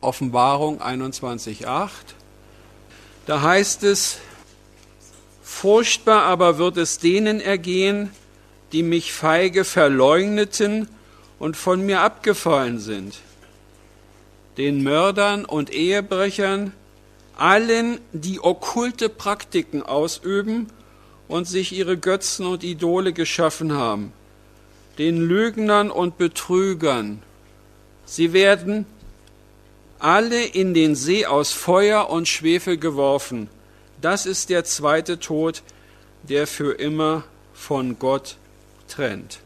Offenbarung 21,8. Da heißt es: Furchtbar aber wird es denen ergehen, die mich feige verleugneten und von mir abgefallen sind, den Mördern und Ehebrechern, allen, die okkulte Praktiken ausüben und sich ihre Götzen und Idole geschaffen haben, den Lügnern und Betrügern. Sie werden alle in den See aus Feuer und Schwefel geworfen. Das ist der zweite Tod, der für immer von Gott trennt.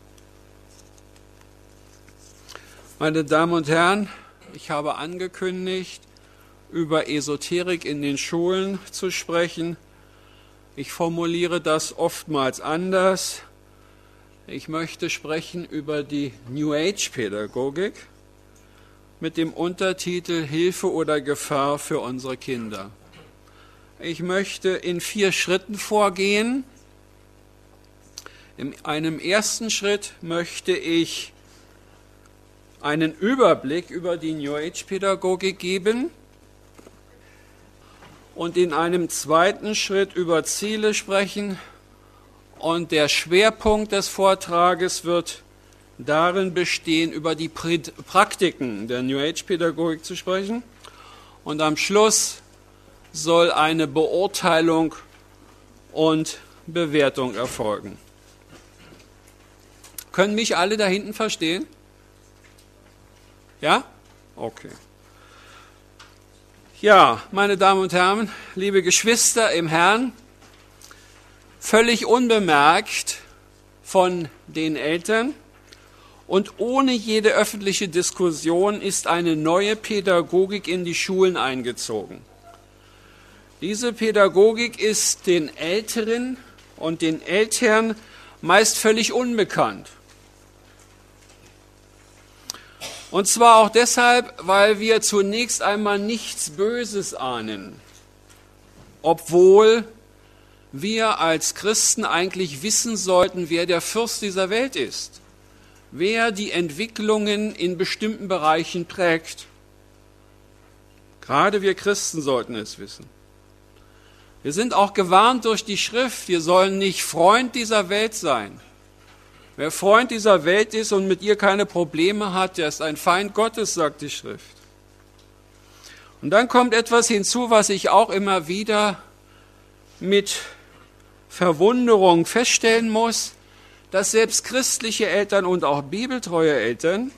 Meine Damen und Herren, ich habe angekündigt, über Esoterik in den Schulen zu sprechen. Ich formuliere das oftmals anders. Ich möchte sprechen über die New Age Pädagogik mit dem Untertitel Hilfe oder Gefahr für unsere Kinder. Ich möchte in 4 Schritten vorgehen. In einem ersten Schritt möchte ich einen Überblick über die New Age Pädagogik geben und in einem zweiten Schritt über Ziele sprechen. Und der Schwerpunkt des Vortrages wird darin bestehen, über die Praktiken der New Age Pädagogik zu sprechen. Und am Schluss soll eine Beurteilung und Bewertung erfolgen. Können mich alle da hinten verstehen? Ja? Okay. Ja, meine Damen und Herren, liebe Geschwister im Herrn, völlig unbemerkt von den Eltern und ohne jede öffentliche Diskussion ist eine neue Pädagogik in die Schulen eingezogen. Diese Pädagogik ist den Älteren und den Eltern meist völlig unbekannt. Und zwar auch deshalb, weil wir zunächst einmal nichts Böses ahnen, obwohl wir als Christen eigentlich wissen sollten, wer der Fürst dieser Welt ist, wer die Entwicklungen in bestimmten Bereichen prägt. Gerade wir Christen sollten es wissen. Wir sind auch gewarnt durch die Schrift, wir sollen nicht Freund dieser Welt sein. Wer Freund dieser Welt ist und mit ihr keine Probleme hat, der ist ein Feind Gottes, sagt die Schrift. Und dann kommt etwas hinzu, was ich auch immer wieder mit Verwunderung feststellen muss, dass selbst christliche Eltern und auch bibeltreue Eltern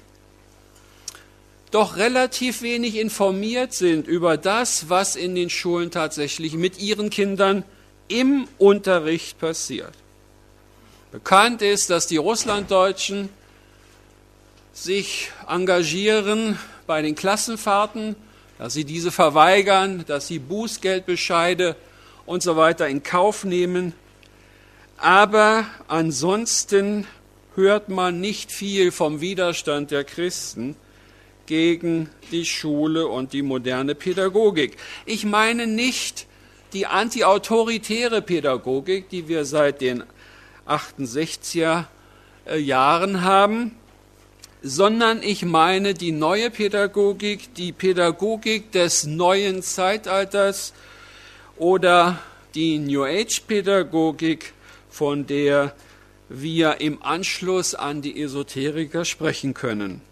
doch relativ wenig informiert sind über das, was in den Schulen tatsächlich mit ihren Kindern im Unterricht passiert. Bekannt ist, dass die Russlanddeutschen sich engagieren bei den Klassenfahrten, dass sie diese verweigern, dass sie Bußgeldbescheide und so weiter in Kauf nehmen. Aber ansonsten hört man nicht viel vom Widerstand der Christen gegen die Schule und die moderne Pädagogik. Ich meine nicht die antiautoritäre Pädagogik, die wir seit den 68er Jahren haben, sondern ich meine die neue Pädagogik, die Pädagogik des neuen Zeitalters oder die New Age Pädagogik, von der wir im Anschluss an die Esoteriker sprechen können.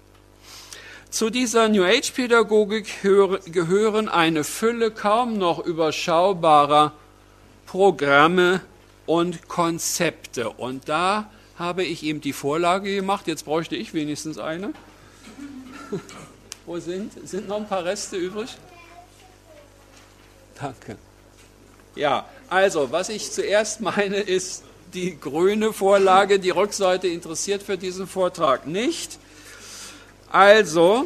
Zu dieser New Age Pädagogik gehören eine Fülle kaum noch überschaubarer Programme und Konzepte. Und da habe ich eben die Vorlage gemacht. Jetzt bräuchte ich wenigstens eine. Wo sind noch ein paar Reste übrig? Danke. Ja, also, was ich zuerst meine, ist die grüne Vorlage. Die Rückseite interessiert für diesen Vortrag nicht. Also,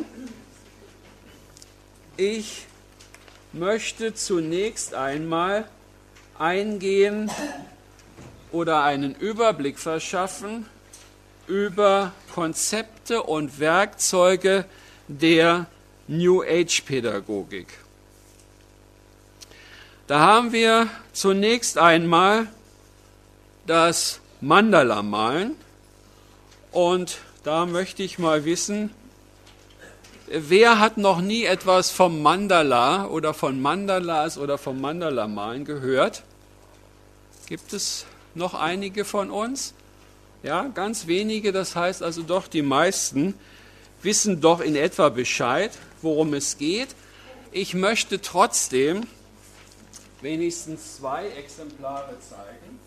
ich möchte zunächst einmal eingehen oder einen Überblick verschaffen über Konzepte und Werkzeuge der New Age Pädagogik. Da haben wir zunächst einmal das Mandala-Malen und da möchte ich mal wissen, Wer hat noch nie etwas vom Mandala oder von Mandalas oder vom Mandala-Malen gehört? Gibt es noch einige von uns? Ja, ganz wenige, das heißt also doch, die meisten wissen doch in etwa Bescheid, worum es geht. Ich möchte trotzdem wenigstens 2 Exemplare zeigen.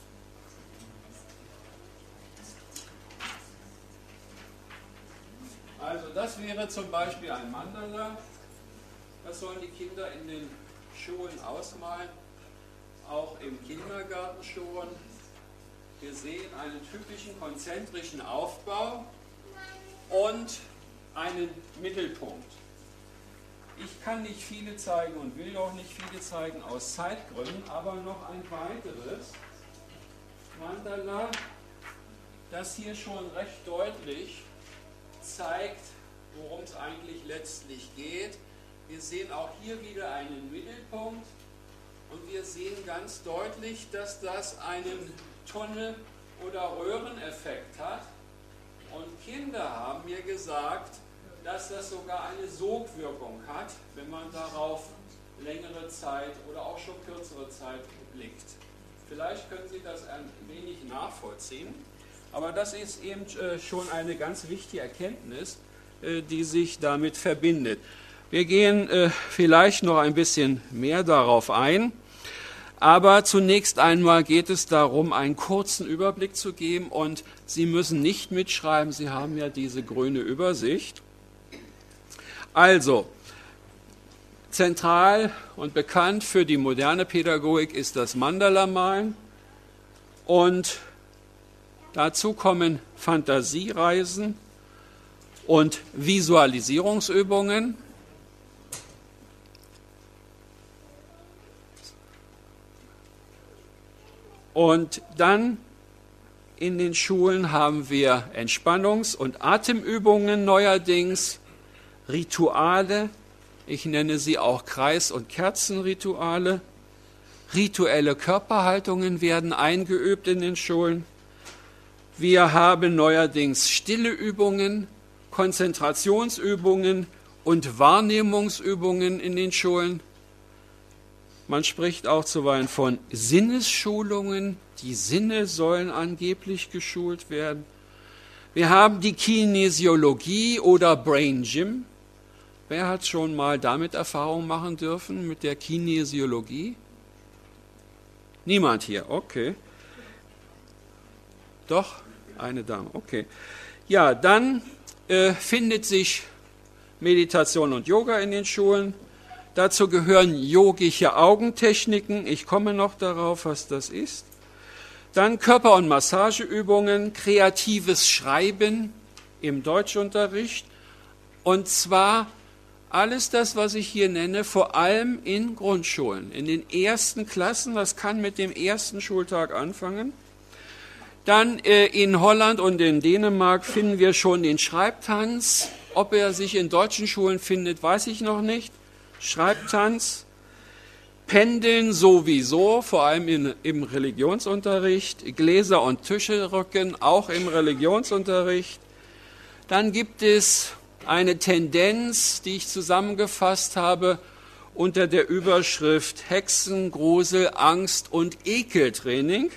Also das wäre zum Beispiel ein Mandala. Das sollen die Kinder in den Schulen ausmalen, auch im Kindergarten schon. Wir sehen einen typischen konzentrischen Aufbau und einen Mittelpunkt. Ich kann nicht viele zeigen und will auch nicht viele zeigen aus Zeitgründen, aber noch ein weiteres Mandala, das hier schon recht deutlich zeigt, worum es eigentlich letztlich geht. Wir sehen auch hier wieder einen Mittelpunkt und wir sehen ganz deutlich, dass das einen Tunnel- oder Röhreneffekt hat. Und Kinder haben mir gesagt, dass das sogar eine Sogwirkung hat, wenn man darauf längere Zeit oder auch schon kürzere Zeit blickt. Vielleicht können Sie das ein wenig nachvollziehen, aber das ist eben schon eine ganz wichtige Erkenntnis, die sich damit verbindet. Wir gehen vielleicht noch ein bisschen mehr darauf ein, aber zunächst einmal geht es darum, einen kurzen Überblick zu geben und Sie müssen nicht mitschreiben, Sie haben ja diese grüne Übersicht. Also, zentral und bekannt für die moderne Pädagogik ist das Mandala-Malen und dazu kommen Fantasiereisen und Visualisierungsübungen. Und dann in den Schulen haben wir Entspannungs- und Atemübungen neuerdings, Rituale, ich nenne sie auch Kreis- und Kerzenrituale, rituelle Körperhaltungen werden eingeübt in den Schulen. Wir haben neuerdings stille Übungen, Konzentrationsübungen und Wahrnehmungsübungen in den Schulen. Man spricht auch zuweilen von Sinnesschulungen. Die Sinne sollen angeblich geschult werden. Wir haben die Kinesiologie oder Brain Gym. Wer hat schon mal damit Erfahrung machen dürfen mit der Kinesiologie? Niemand hier, okay. Doch, eine Dame, okay. Ja, dann findet sich Meditation und Yoga in den Schulen. Dazu gehören yogische Augentechniken. Ich komme noch darauf, was das ist. Dann Körper- und Massageübungen, kreatives Schreiben im Deutschunterricht. Und zwar alles das, was ich hier nenne, vor allem in Grundschulen, in den ersten Klassen. Das kann mit dem ersten Schultag anfangen. Dann in Holland und in Dänemark finden wir schon den Schreibtanz. Ob er sich in deutschen Schulen findet, weiß ich noch nicht. Schreibtanz, Pendeln sowieso, vor allem im Religionsunterricht, Gläser und Tische rücken, auch im Religionsunterricht. Dann gibt es eine Tendenz, die ich zusammengefasst habe unter der Überschrift Hexen, Grusel, Angst und Ekeltraining.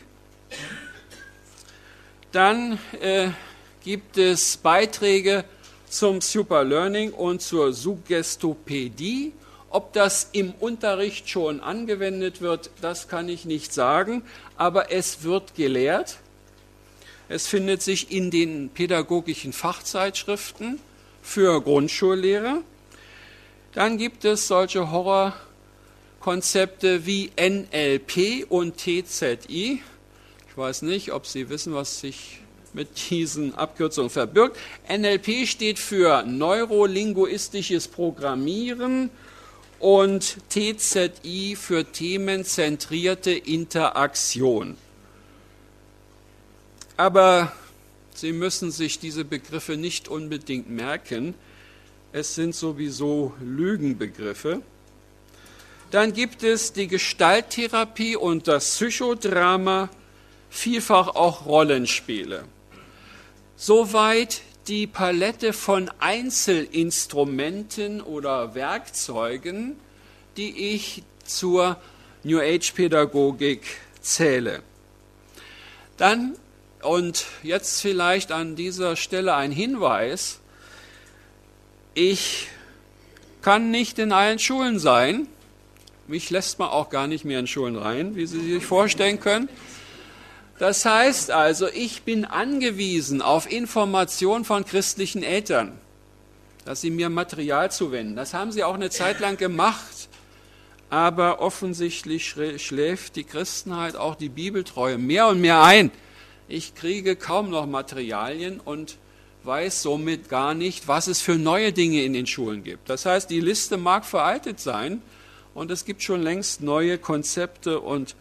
Dann gibt es Beiträge zum Superlearning und zur Suggestopädie. Ob das im Unterricht schon angewendet wird, das kann ich nicht sagen, aber es wird gelehrt. Es findet sich in den pädagogischen Fachzeitschriften für Grundschullehrer. Dann gibt es solche Horrorkonzepte wie NLP und TZI. Ich weiß nicht, ob Sie wissen, was sich mit diesen Abkürzungen verbirgt. NLP steht für neurolinguistisches Programmieren und TZI für themenzentrierte Interaktion. Aber Sie müssen sich diese Begriffe nicht unbedingt merken. Es sind sowieso Lügenbegriffe. Dann gibt es die Gestalttherapie und das Psychodrama, vielfach auch Rollenspiele. Soweit die Palette von Einzelinstrumenten oder Werkzeugen, die ich zur New Age Pädagogik zähle. Dann, und jetzt vielleicht an dieser Stelle ein Hinweis, ich kann nicht in allen Schulen sein. Mich lässt man auch gar nicht mehr in Schulen rein, wie Sie sich vorstellen können. Das heißt also, ich bin angewiesen auf Informationen von christlichen Eltern, dass sie mir Material zuwenden. Das haben sie auch eine Zeit lang gemacht, aber offensichtlich schläft die Christenheit auch die Bibeltreue mehr und mehr ein. Ich kriege kaum noch Materialien und weiß somit gar nicht, was es für neue Dinge in den Schulen gibt. Das heißt, die Liste mag veraltet sein und es gibt schon längst neue Konzepte und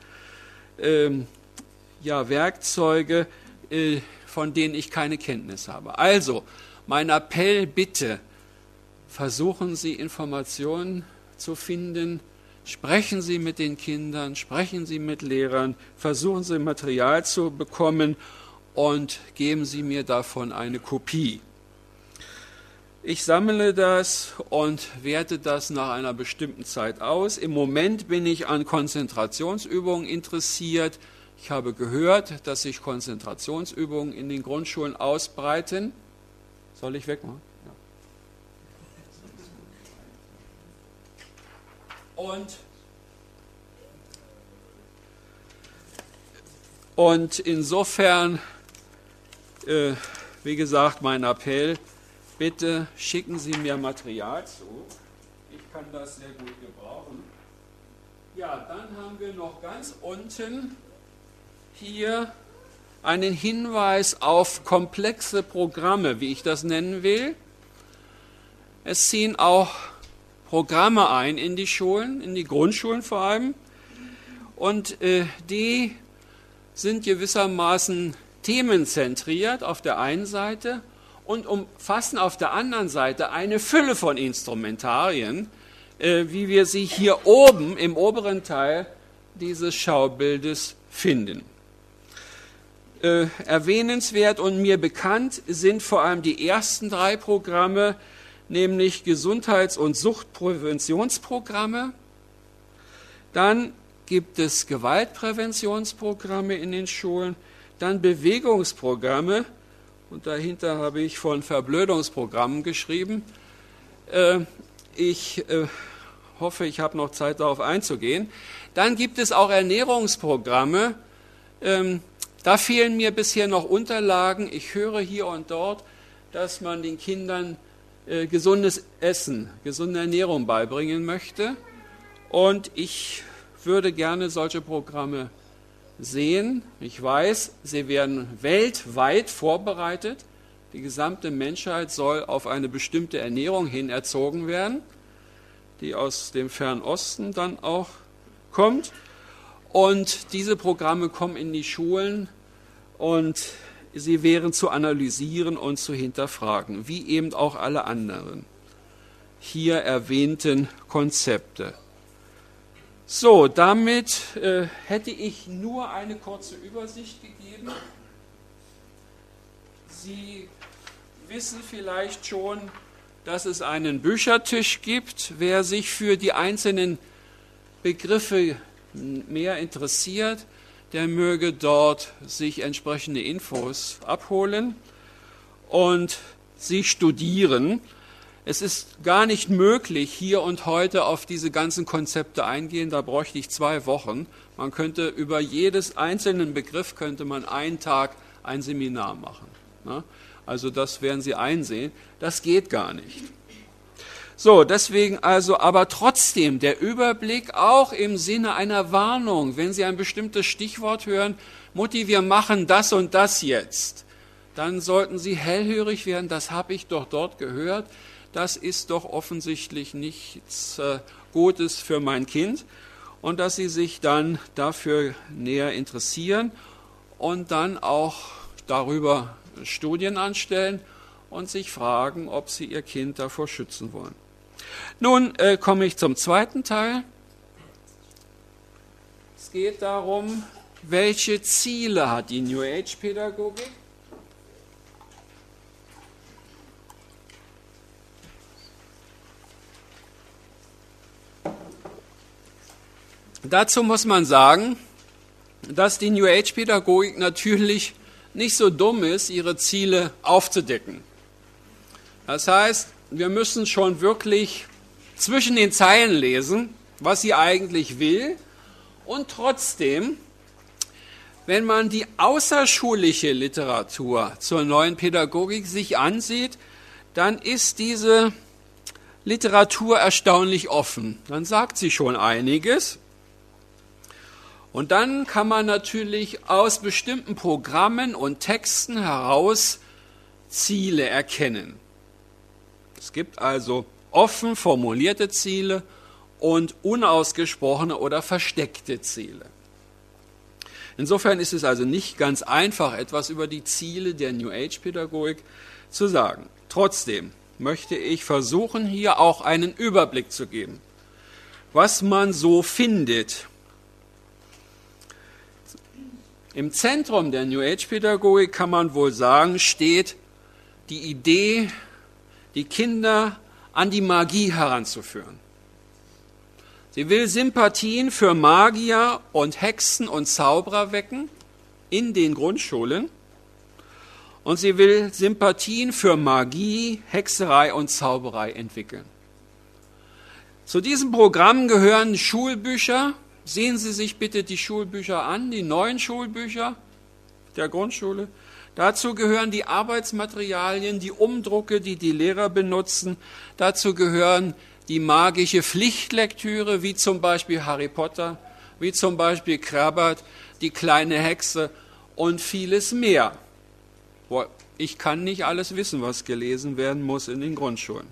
Werkzeuge, von denen ich keine Kenntnis habe. Also, mein Appell bitte, versuchen Sie Informationen zu finden, sprechen Sie mit den Kindern, sprechen Sie mit Lehrern, versuchen Sie Material zu bekommen und geben Sie mir davon eine Kopie. Ich sammle das und werte das nach einer bestimmten Zeit aus. Im Moment bin ich an Konzentrationsübungen interessiert. Ich habe gehört, dass sich Konzentrationsübungen in den Grundschulen ausbreiten. Soll ich wegmachen? Ja. Und insofern, wie gesagt, mein Appell, bitte schicken Sie mir Material zu. Ich kann das sehr gut gebrauchen. Ja, dann haben wir noch ganz unten hier einen Hinweis auf komplexe Programme, wie ich das nennen will. Es ziehen auch Programme ein in die Schulen, in die Grundschulen vor allem. Und die sind gewissermaßen themenzentriert auf der einen Seite und umfassen auf der anderen Seite eine Fülle von Instrumentarien, wie wir sie hier oben im oberen Teil dieses Schaubildes finden. Erwähnenswert und mir bekannt sind vor allem die ersten 3 Programme, nämlich Gesundheits- und Suchtpräventionsprogramme. Dann gibt es Gewaltpräventionsprogramme in den Schulen, dann Bewegungsprogramme, und dahinter habe ich von Verblödungsprogrammen geschrieben. Ich hoffe, ich habe noch Zeit, darauf einzugehen. Dann gibt es auch Ernährungsprogramme. Da fehlen mir bisher noch Unterlagen. Ich höre hier und dort, dass man den Kindern gesundes Essen, gesunde Ernährung beibringen möchte. Und ich würde gerne solche Programme sehen. Ich weiß, sie werden weltweit vorbereitet. Die gesamte Menschheit soll auf eine bestimmte Ernährung hin erzogen werden, die aus dem Fernen Osten dann auch kommt. Und diese Programme kommen in die Schulen und sie wären zu analysieren und zu hinterfragen, wie eben auch alle anderen hier erwähnten Konzepte. So, damit hätte ich nur eine kurze Übersicht gegeben. Sie wissen vielleicht schon, dass es einen Büchertisch gibt. Wer sich für die einzelnen Begriffe mehr interessiert, der möge dort sich entsprechende Infos abholen und sie studieren. Es ist gar nicht möglich, hier und heute auf diese ganzen Konzepte eingehen. Da bräuchte ich 2 Wochen. Man könnte über jedes einzelnen Begriff könnte man einen Tag ein Seminar machen. Also das werden Sie einsehen. Das geht gar nicht. So, deswegen also, aber trotzdem der Überblick auch im Sinne einer Warnung. Wenn Sie ein bestimmtes Stichwort hören, Mutti, wir machen das und das jetzt, dann sollten Sie hellhörig werden. Das habe ich doch dort gehört. Das ist doch offensichtlich nichts Gutes für mein Kind, und dass Sie sich dann dafür näher interessieren und dann auch darüber Studien anstellen und sich fragen, ob Sie Ihr Kind davor schützen wollen. Nun komme ich zum zweiten Teil. Es geht darum, welche Ziele hat die New Age Pädagogik? Dazu muss man sagen, dass die New Age-Pädagogik natürlich nicht so dumm ist, ihre Ziele aufzudecken. Das heißt, wir müssen schon wirklich zwischen den Zeilen lesen, was sie eigentlich will. Und trotzdem, wenn man die außerschulische Literatur zur neuen Pädagogik sich ansieht, dann ist diese Literatur erstaunlich offen. Dann sagt sie schon einiges. Und dann kann man natürlich aus bestimmten Programmen und Texten heraus Ziele erkennen. Es gibt also offen formulierte Ziele und unausgesprochene oder versteckte Ziele. Insofern ist es also nicht ganz einfach, etwas über die Ziele der New Age-Pädagogik zu sagen. Trotzdem möchte ich versuchen, hier auch einen Überblick zu geben, was man so findet. Im Zentrum der New Age-Pädagogik, kann man wohl sagen, steht die Idee, die Kinder an die Magie heranzuführen. Sie will Sympathien für Magier und Hexen und Zauberer wecken in den Grundschulen. Und sie will Sympathien für Magie, Hexerei und Zauberei entwickeln. Zu diesem Programm gehören Schulbücher. Sehen Sie sich bitte die Schulbücher an, die neuen Schulbücher der Grundschule. Dazu gehören die Arbeitsmaterialien, die Umdrucke, die die Lehrer benutzen. Dazu gehören die magische Pflichtlektüre, wie zum Beispiel Harry Potter, wie zum Beispiel Krabbert, die kleine Hexe und vieles mehr. Ich kann nicht alles wissen, was gelesen werden muss in den Grundschulen.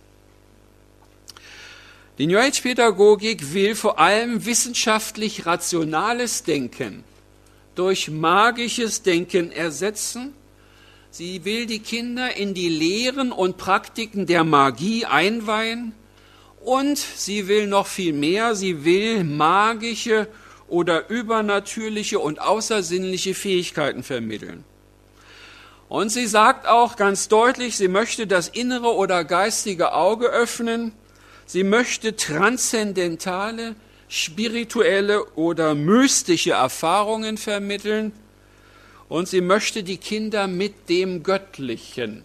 Die New Age-Pädagogik will vor allem wissenschaftlich rationales Denken durch magisches Denken ersetzen. Sie will die Kinder in die Lehren und Praktiken der Magie einweihen. Und sie will noch viel mehr, sie will magische oder übernatürliche und außersinnliche Fähigkeiten vermitteln. Und sie sagt auch ganz deutlich, sie möchte das innere oder geistige Auge öffnen. Sie möchte transzendentale, spirituelle oder mystische Erfahrungen vermitteln. Und sie möchte die Kinder mit dem Göttlichen,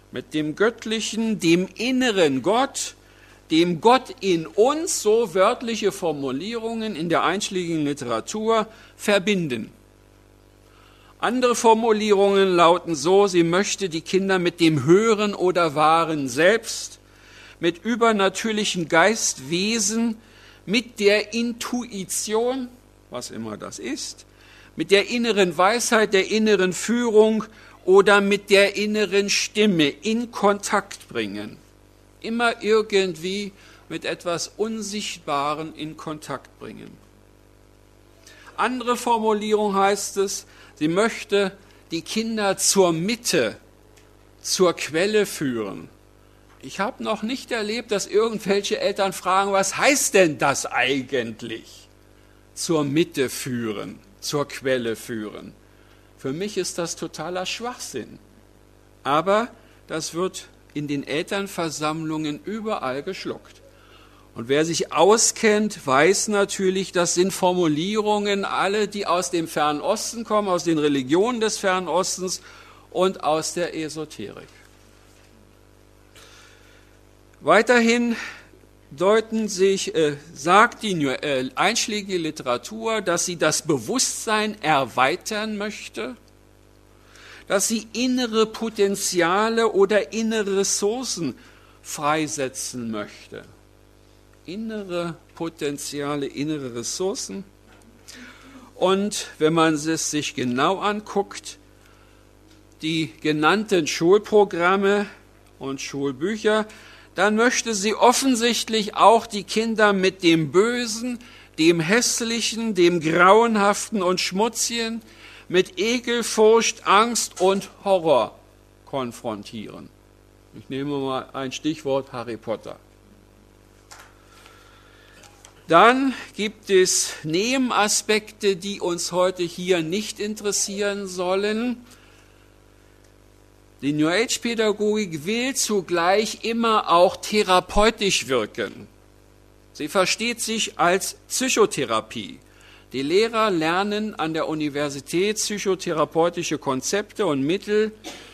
dem inneren Gott, dem Gott in uns, so wörtliche Formulierungen in der einschlägigen Literatur, verbinden. Andere Formulierungen lauten so, sie möchte die Kinder mit dem höheren oder wahren Selbst, mit übernatürlichen Geistwesen, mit der Intuition, was immer das ist, mit der inneren Weisheit, der inneren Führung oder mit der inneren Stimme in Kontakt bringen. Immer irgendwie mit etwas Unsichtbarem in Kontakt bringen. Andere Formulierung heißt es, sie möchte die Kinder zur Mitte, zur Quelle führen. Ich habe noch nicht erlebt, dass irgendwelche Eltern fragen, was heißt denn das eigentlich? Zur Mitte führen, zur Quelle führen. Für mich ist das totaler Schwachsinn. Aber das wird in den Elternversammlungen überall geschluckt. Und wer sich auskennt, weiß natürlich, das sind Formulierungen, alle, die aus dem Fernen Osten kommen, aus den Religionen des Fernen Ostens und aus der Esoterik. Weiterhin sagt die einschlägige Literatur, dass sie das Bewusstsein erweitern möchte, dass sie innere Potenziale oder innere Ressourcen freisetzen möchte. Innere Potenziale, innere Ressourcen. Und wenn man es sich genau anguckt, die genannten Schulprogramme und Schulbücher, dann möchte sie offensichtlich auch die Kinder mit dem Bösen, dem Hässlichen, dem Grauenhaften und Schmutzigen, mit Ekel, Furcht, Angst und Horror konfrontieren. Ich nehme mal ein Stichwort Harry Potter. Dann gibt es Nebenaspekte, die uns heute hier nicht interessieren sollen. Die New Age-Pädagogik will zugleich immer auch therapeutisch wirken. Sie versteht sich als Psychotherapie. Die Lehrer lernen an der Universität psychotherapeutische Konzepte und Mittel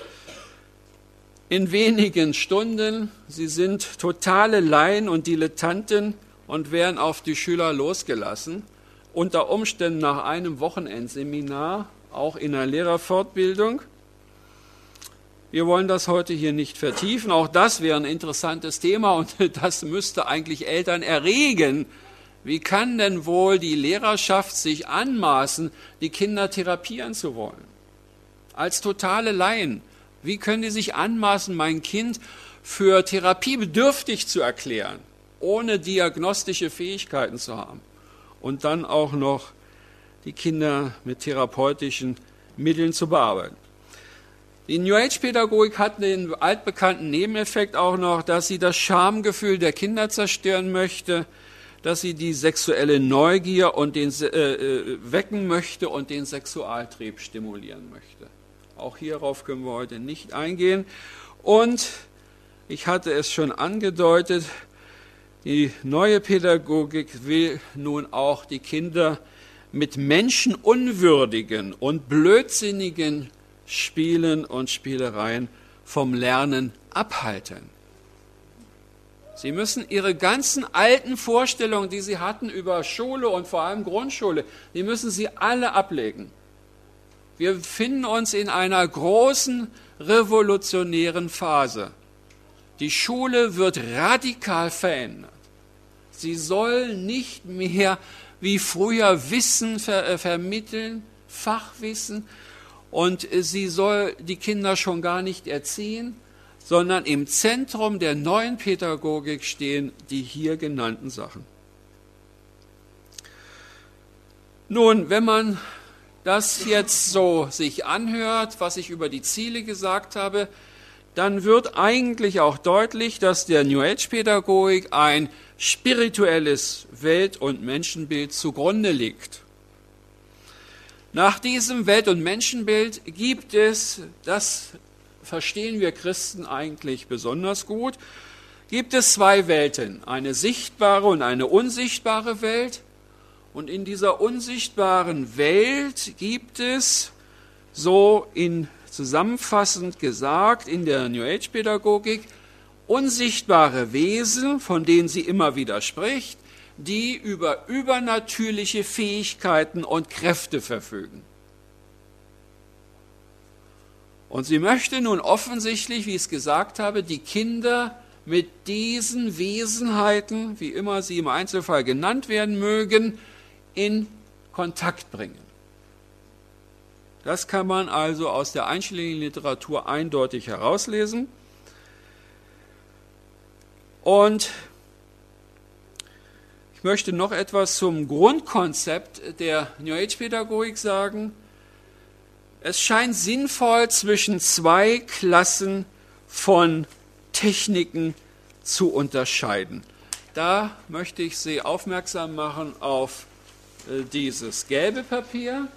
in wenigen Stunden. Sie sind totale Laien und Dilettanten und werden auf die Schüler losgelassen. Unter Umständen nach einem Wochenendseminar, auch in einer Lehrerfortbildung. Wir wollen das heute hier nicht vertiefen. Auch das wäre ein interessantes Thema und das müsste eigentlich Eltern erregen. Wie kann denn wohl die Lehrerschaft sich anmaßen, die Kinder therapieren zu wollen? Als totale Laien. Wie können die sich anmaßen, mein Kind für therapiebedürftig zu erklären, ohne diagnostische Fähigkeiten zu haben? Und dann auch noch die Kinder mit therapeutischen Mitteln zu bearbeiten. Die New Age-Pädagogik hat den altbekannten Nebeneffekt auch noch, dass sie das Schamgefühl der Kinder zerstören möchte, dass sie die sexuelle Neugier und wecken möchte und den Sexualtrieb stimulieren möchte. Auch hierauf können wir heute nicht eingehen. Und ich hatte es schon angedeutet, die neue Pädagogik will nun auch die Kinder mit menschenunwürdigen und blödsinnigen Spielen und Spielereien vom Lernen abhalten. Sie müssen ihre ganzen alten Vorstellungen, die sie hatten über Schule und vor allem Grundschule, die müssen sie alle ablegen. Wir befinden uns in einer großen revolutionären Phase. Die Schule wird radikal verändert. Sie soll nicht mehr wie früher Wissen vermitteln, Fachwissen, und sie soll die Kinder schon gar nicht erziehen, sondern im Zentrum der neuen Pädagogik stehen die hier genannten Sachen. Nun, wenn man das jetzt so sich anhört, was ich über die Ziele gesagt habe, dann wird eigentlich auch deutlich, dass der New Age Pädagogik ein spirituelles Welt- und Menschenbild zugrunde liegt. Nach diesem Welt- und Menschenbild gibt es, das verstehen wir Christen eigentlich besonders gut, gibt es zwei Welten, eine sichtbare und eine unsichtbare Welt. Und in dieser unsichtbaren Welt gibt es, so zusammenfassend gesagt in der New Age Pädagogik, unsichtbare Wesen, von denen sie immer wieder spricht, die über übernatürliche Fähigkeiten und Kräfte verfügen. Und sie möchte nun offensichtlich, wie ich es gesagt habe, die Kinder mit diesen Wesenheiten, wie immer sie im Einzelfall genannt werden mögen, in Kontakt bringen. Das kann man also aus der einschlägigen Literatur eindeutig herauslesen. Und ich möchte noch etwas zum Grundkonzept der New Age Pädagogik sagen. Es scheint sinnvoll, zwischen zwei Klassen von Techniken zu unterscheiden. Da möchte ich Sie aufmerksam machen auf dieses gelbe Papier.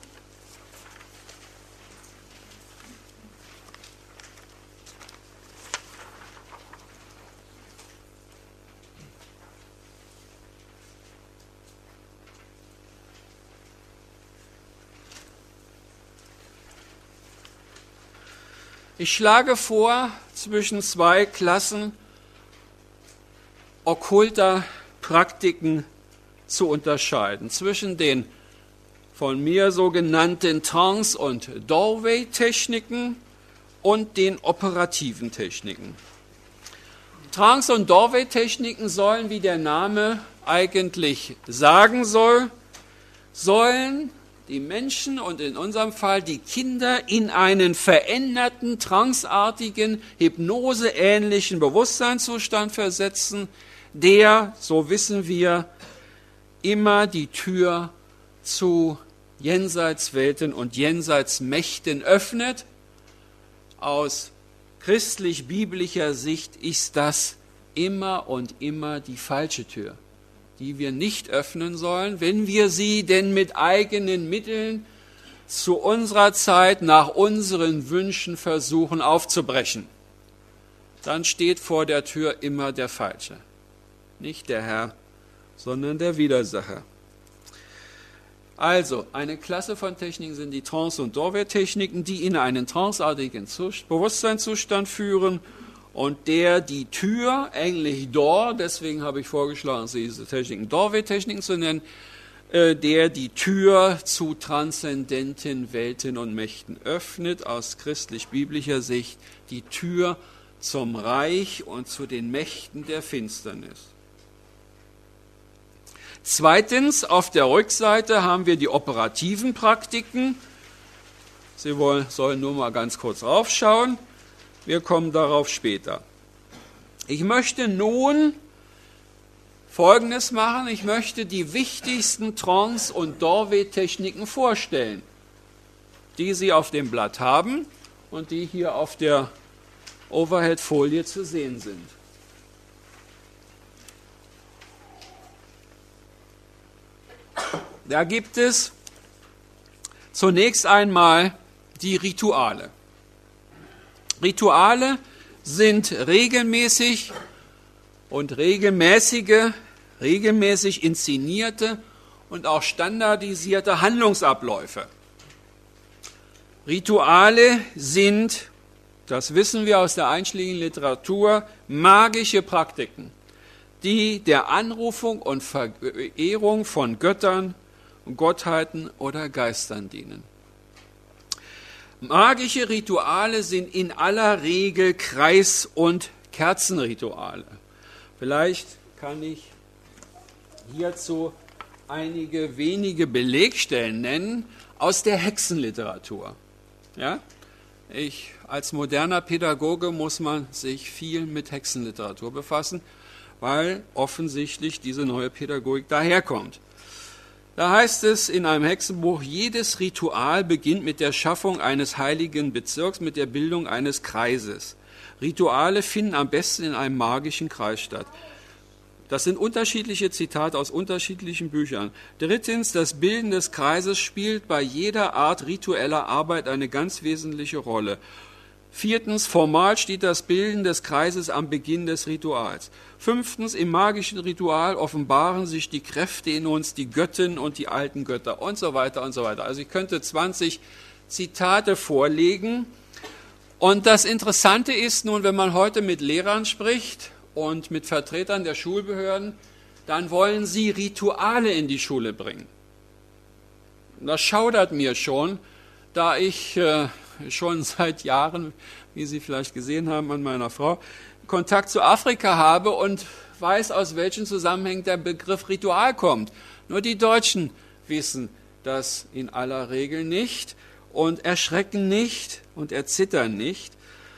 Ich schlage vor, zwischen zwei Klassen okkulter Praktiken zu unterscheiden. Zwischen den von mir sogenannten Trance- und Doorway-Techniken und den operativen Techniken. Trance- und Doorway-Techniken sollen, wie der Name eigentlich sagen soll, sollen die Menschen und in unserem Fall die Kinder in einen veränderten, tranceartigen, hypnoseähnlichen Bewusstseinszustand versetzen, der, so wissen wir, immer die Tür zu Jenseitswelten und Jenseitsmächten öffnet. Aus christlich-biblischer Sicht ist das immer und immer die falsche Tür, die wir nicht öffnen sollen, wenn wir sie denn mit eigenen Mitteln zu unserer Zeit nach unseren Wünschen versuchen aufzubrechen. Dann steht vor der Tür immer der Falsche. Nicht der Herr, sondern der Widersacher. Also, eine Klasse von Techniken sind die Trance- und Dorwe-Techniken, die in einen tranceartigen Bewusstseinszustand führen und der die Tür, englisch Door, deswegen habe ich vorgeschlagen, diese Techniken Dorwe-Techniken zu nennen, der die Tür zu transzendenten Welten und Mächten öffnet, aus christlich-biblischer Sicht die Tür zum Reich und zu den Mächten der Finsternis. Zweitens, auf der Rückseite haben wir die operativen Praktiken. Sie sollen nur mal ganz kurz raufschauen. Wir kommen darauf später. Ich möchte nun Folgendes machen. Ich möchte die wichtigsten Trance- und Dorwe-Techniken vorstellen, die Sie auf dem Blatt haben und die hier auf der Overhead-Folie zu sehen sind. Da gibt es zunächst einmal die Rituale. Rituale sind regelmäßig inszenierte und auch standardisierte Handlungsabläufe. Rituale sind, das wissen wir aus der einschlägigen Literatur, magische Praktiken, die der Anrufung und Verehrung von Göttern, Gottheiten oder Geistern dienen. Magische Rituale sind in aller Regel Kreis- und Kerzenrituale. Vielleicht kann ich hierzu einige wenige Belegstellen nennen aus der Hexenliteratur. Ja? Als moderner Pädagoge muss man sich viel mit Hexenliteratur befassen, weil offensichtlich diese neue Pädagogik daherkommt. Da heißt es in einem Hexenbuch, jedes Ritual beginnt mit der Schaffung eines heiligen Bezirks, mit der Bildung eines Kreises. Rituale finden am besten in einem magischen Kreis statt. Das sind unterschiedliche Zitate aus unterschiedlichen Büchern. Drittens, das Bilden des Kreises spielt bei jeder Art ritueller Arbeit eine ganz wesentliche Rolle. Viertens, formal steht das Bilden des Kreises am Beginn des Rituals. Fünftens, im magischen Ritual offenbaren sich die Kräfte in uns, die Göttin und die alten Götter und so weiter und so weiter. Also ich könnte 20 Zitate vorlegen. Und das Interessante ist nun, wenn man heute mit Lehrern spricht und mit Vertretern der Schulbehörden, dann wollen sie Rituale in die Schule bringen. Das schaudert mir schon, da ich schon seit Jahren, wie Sie vielleicht gesehen haben an meiner Frau, Kontakt zu Afrika habe und weiß, aus welchen Zusammenhängen der Begriff Ritual kommt. Nur die Deutschen wissen das in aller Regel nicht und erschrecken nicht und erzittern nicht.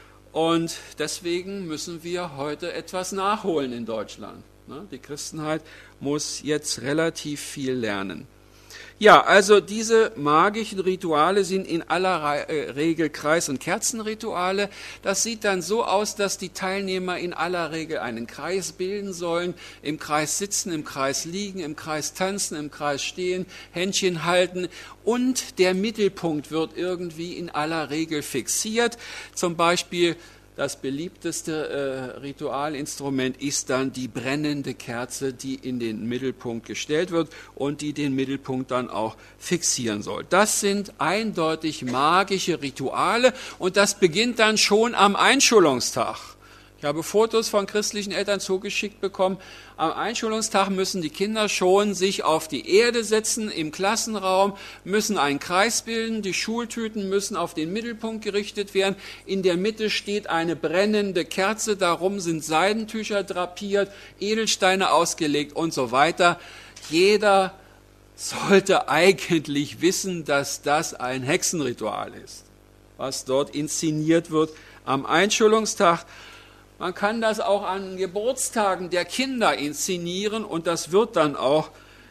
Und deswegen müssen wir heute etwas nachholen in Deutschland. Die Christenheit muss jetzt relativ viel lernen. Ja, also diese magischen Rituale sind in aller Regel Kreis- und Kerzenrituale. Das sieht dann so aus, dass die Teilnehmer in aller Regel einen Kreis bilden sollen, im Kreis sitzen, im Kreis liegen, im Kreis tanzen, im Kreis stehen, Händchen halten und der Mittelpunkt wird irgendwie in aller Regel fixiert. Zum Beispiel das beliebteste Ritualinstrument ist dann die brennende Kerze, die in den Mittelpunkt gestellt wird und die den Mittelpunkt dann auch fixieren soll. Das sind eindeutig magische Rituale und das beginnt dann schon am Einschulungstag. Ich habe Fotos von christlichen Eltern zugeschickt bekommen. Am Einschulungstag müssen die Kinder schon sich auf die Erde setzen im Klassenraum, müssen einen Kreis bilden, die Schultüten müssen auf den Mittelpunkt gerichtet werden. In der Mitte steht eine brennende Kerze, darum sind Seidentücher drapiert, Edelsteine ausgelegt und so weiter. Jeder sollte eigentlich wissen, dass das ein Hexenritual ist, was dort inszeniert wird am Einschulungstag. Man kann das auch an Geburtstagen der Kinder inszenieren und das wird dann auch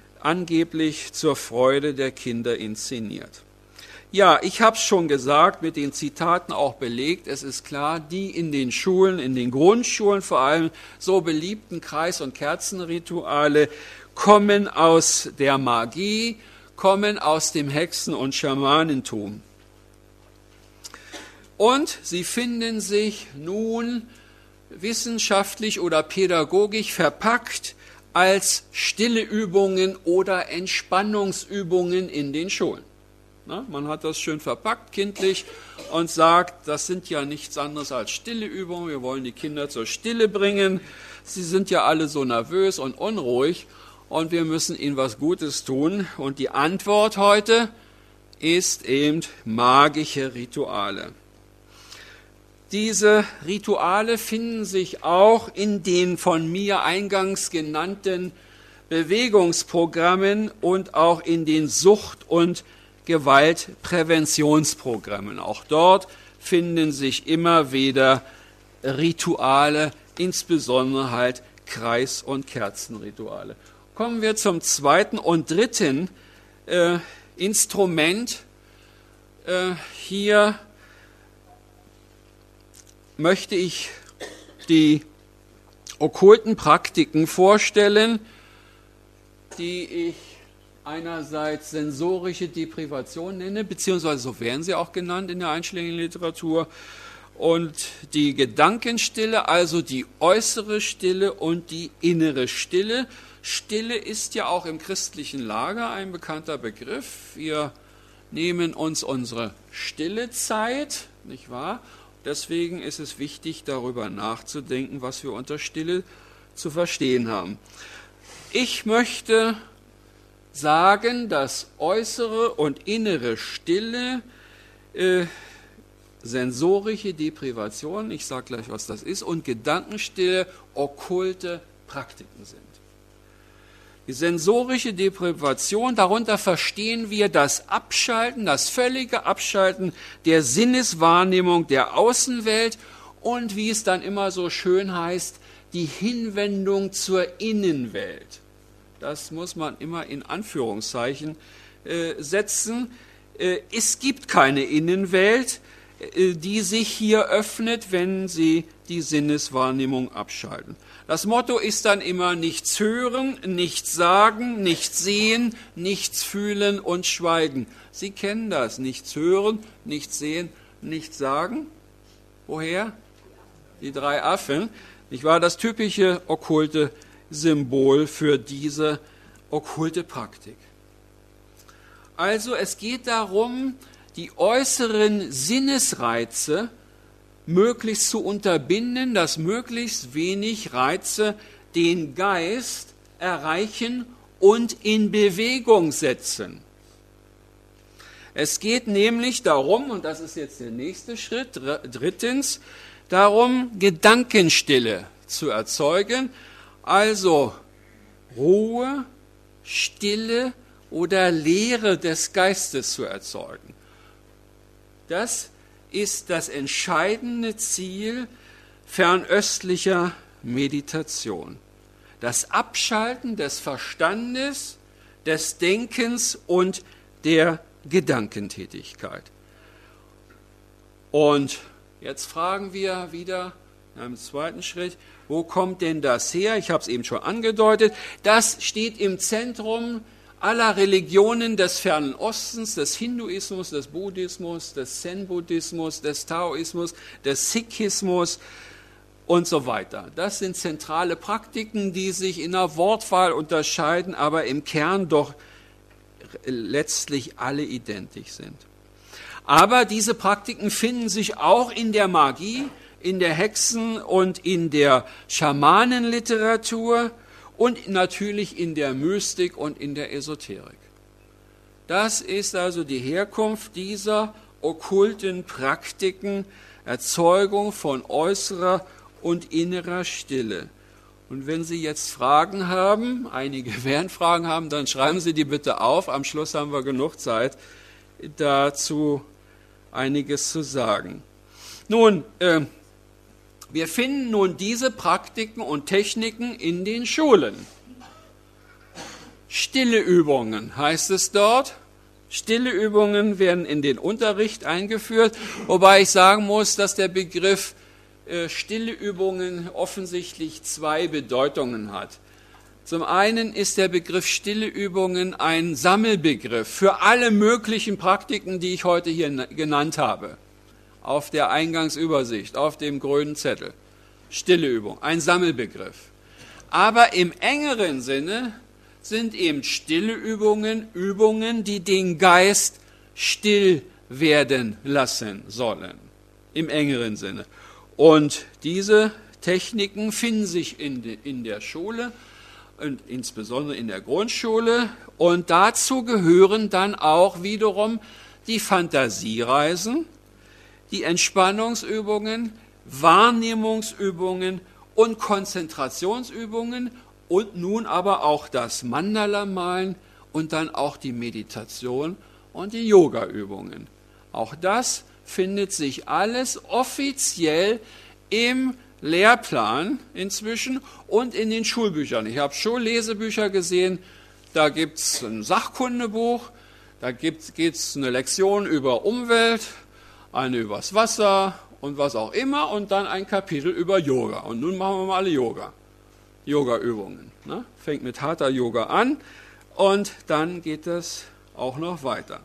angeblich zur Freude der Kinder inszeniert. Ja, ich habe es schon gesagt, mit den Zitaten auch belegt, es ist klar, die in den Schulen, in den Grundschulen vor allem so beliebten Kreis- und Kerzenrituale kommen aus der Magie, kommen aus dem Hexen- und Schamanentum. Und sie finden sich nun wissenschaftlich oder pädagogisch verpackt als stille Übungen oder Entspannungsübungen in den Schulen. Na, man hat das schön verpackt, kindlich, und sagt, das sind ja nichts anderes als stille Übungen, wir wollen die Kinder zur Stille bringen, sie sind ja alle so nervös und unruhig und wir müssen ihnen was Gutes tun. Und die Antwort heute ist eben magische Rituale. Diese Rituale finden sich auch in den von mir eingangs genannten Bewegungsprogrammen und auch in den Sucht- und Gewaltpräventionsprogrammen. Auch dort finden sich immer wieder Rituale, insbesondere halt Kreis- und Kerzenrituale. Kommen wir zum zweiten und dritten Instrument. Hier möchte ich die okkulten Praktiken vorstellen, die ich einerseits sensorische Deprivation nenne, beziehungsweise so werden sie auch genannt in der einschlägigen Literatur, und die Gedankenstille, also die äußere Stille und die innere Stille. Stille ist ja auch im christlichen Lager ein bekannter Begriff. Wir nehmen uns unsere stille Zeit, nicht wahr? Deswegen ist es wichtig, darüber nachzudenken, was wir unter Stille zu verstehen haben. Ich möchte sagen, dass äußere und innere Stille sensorische Deprivation, ich sage gleich, was das ist, und Gedankenstille okkulte Praktiken sind. Die sensorische Deprivation, darunter verstehen wir das Abschalten, das völlige Abschalten der Sinneswahrnehmung der Außenwelt und, wie es dann immer so schön heißt, die Hinwendung zur Innenwelt. Das muss man immer in Anführungszeichen setzen. Es gibt keine Innenwelt, die sich hier öffnet, wenn Sie die Sinneswahrnehmung abschalten. Das Motto ist dann immer nichts hören, nichts sagen, nichts sehen, nichts fühlen und schweigen. Sie kennen das, nichts hören, nichts sehen, nichts sagen. Woher? Die drei Affen. Ich war das typische okkulte Symbol für diese okkulte Praktik. Also es geht darum, die äußeren Sinnesreize möglichst zu unterbinden, dass möglichst wenig Reize den Geist erreichen und in Bewegung setzen. Es geht nämlich darum, und das ist jetzt der nächste Schritt, drittens, darum, Gedankenstille zu erzeugen, also Ruhe, Stille oder Leere des Geistes zu erzeugen. Das ist das entscheidende Ziel fernöstlicher Meditation. Das Abschalten des Verstandes, des Denkens und der Gedankentätigkeit. Und jetzt fragen wir wieder in einem zweiten Schritt, wo kommt denn das her? Ich habe es eben schon angedeutet. Das steht im Zentrum aller Religionen des Fernen Ostens, des Hinduismus, des Buddhismus, des Zen-Buddhismus, des Taoismus, des Sikhismus und so weiter. Das sind zentrale Praktiken, die sich in der Wortwahl unterscheiden, aber im Kern doch letztlich alle identisch sind. Aber diese Praktiken finden sich auch in der Magie, in der Hexen- und in der Schamanenliteratur und natürlich in der Mystik und in der Esoterik. Das ist also die Herkunft dieser okkulten Praktiken, Erzeugung von äußerer und innerer Stille. Und wenn Sie jetzt Fragen haben, einige werden Fragen haben, dann schreiben Sie die bitte auf. Am Schluss haben wir genug Zeit, dazu einiges zu sagen. Nun, wir finden nun diese Praktiken und Techniken in den Schulen. Stille Übungen heißt es dort. Stille Übungen werden in den Unterricht eingeführt, wobei ich sagen muss, dass der Begriff stille Übungen offensichtlich zwei Bedeutungen hat. Zum einen ist der Begriff stille Übungen ein Sammelbegriff für alle möglichen Praktiken, die ich heute hier genannt habe. Auf der Eingangsübersicht, auf dem grünen Zettel. Stille Übung, ein Sammelbegriff. Aber im engeren Sinne sind eben stille Übungen, Übungen, die den Geist still werden lassen sollen. Im engeren Sinne. Und diese Techniken finden sich in der Schule und insbesondere in der Grundschule. Und dazu gehören dann auch wiederum die Fantasiereisen, die Entspannungsübungen, Wahrnehmungsübungen und Konzentrationsübungen und nun aber auch das Mandala-Malen und dann auch die Meditation und die Yoga-Übungen. Auch das findet sich alles offiziell im Lehrplan inzwischen und in den Schulbüchern. Ich habe Schullesebücher gesehen, da gibt es ein Sachkundebuch, da geht es eine Lektion über Umwelt, eine übers Wasser und was auch immer und dann ein Kapitel über Yoga. Und nun machen wir mal alle Yoga-Übungen. Ne? Fängt mit Hatha Yoga an und dann geht das auch noch weiter.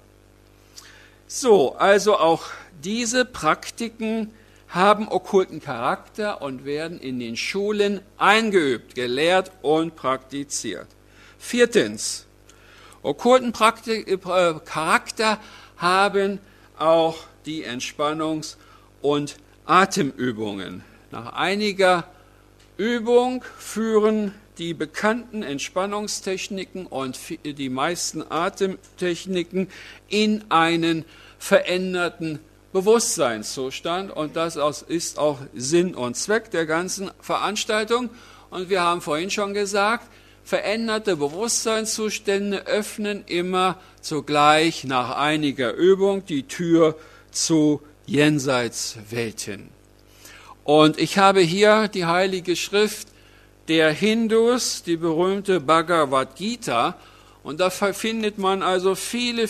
So, also auch diese Praktiken haben okkulten Charakter und werden in den Schulen eingeübt, gelehrt und praktiziert. Viertens, okkulten Charakter haben auch die Entspannungs- und Atemübungen. Nach einiger Übung führen die bekannten Entspannungstechniken und die meisten Atemtechniken in einen veränderten Bewusstseinszustand. Und das ist auch Sinn und Zweck der ganzen Veranstaltung. Und wir haben vorhin schon gesagt, veränderte Bewusstseinszustände öffnen immer zugleich nach einiger Übung die Tür zu Jenseitswelten. Und ich habe hier die Heilige Schrift der Hindus, die berühmte Bhagavad Gita. Und da findet man also viele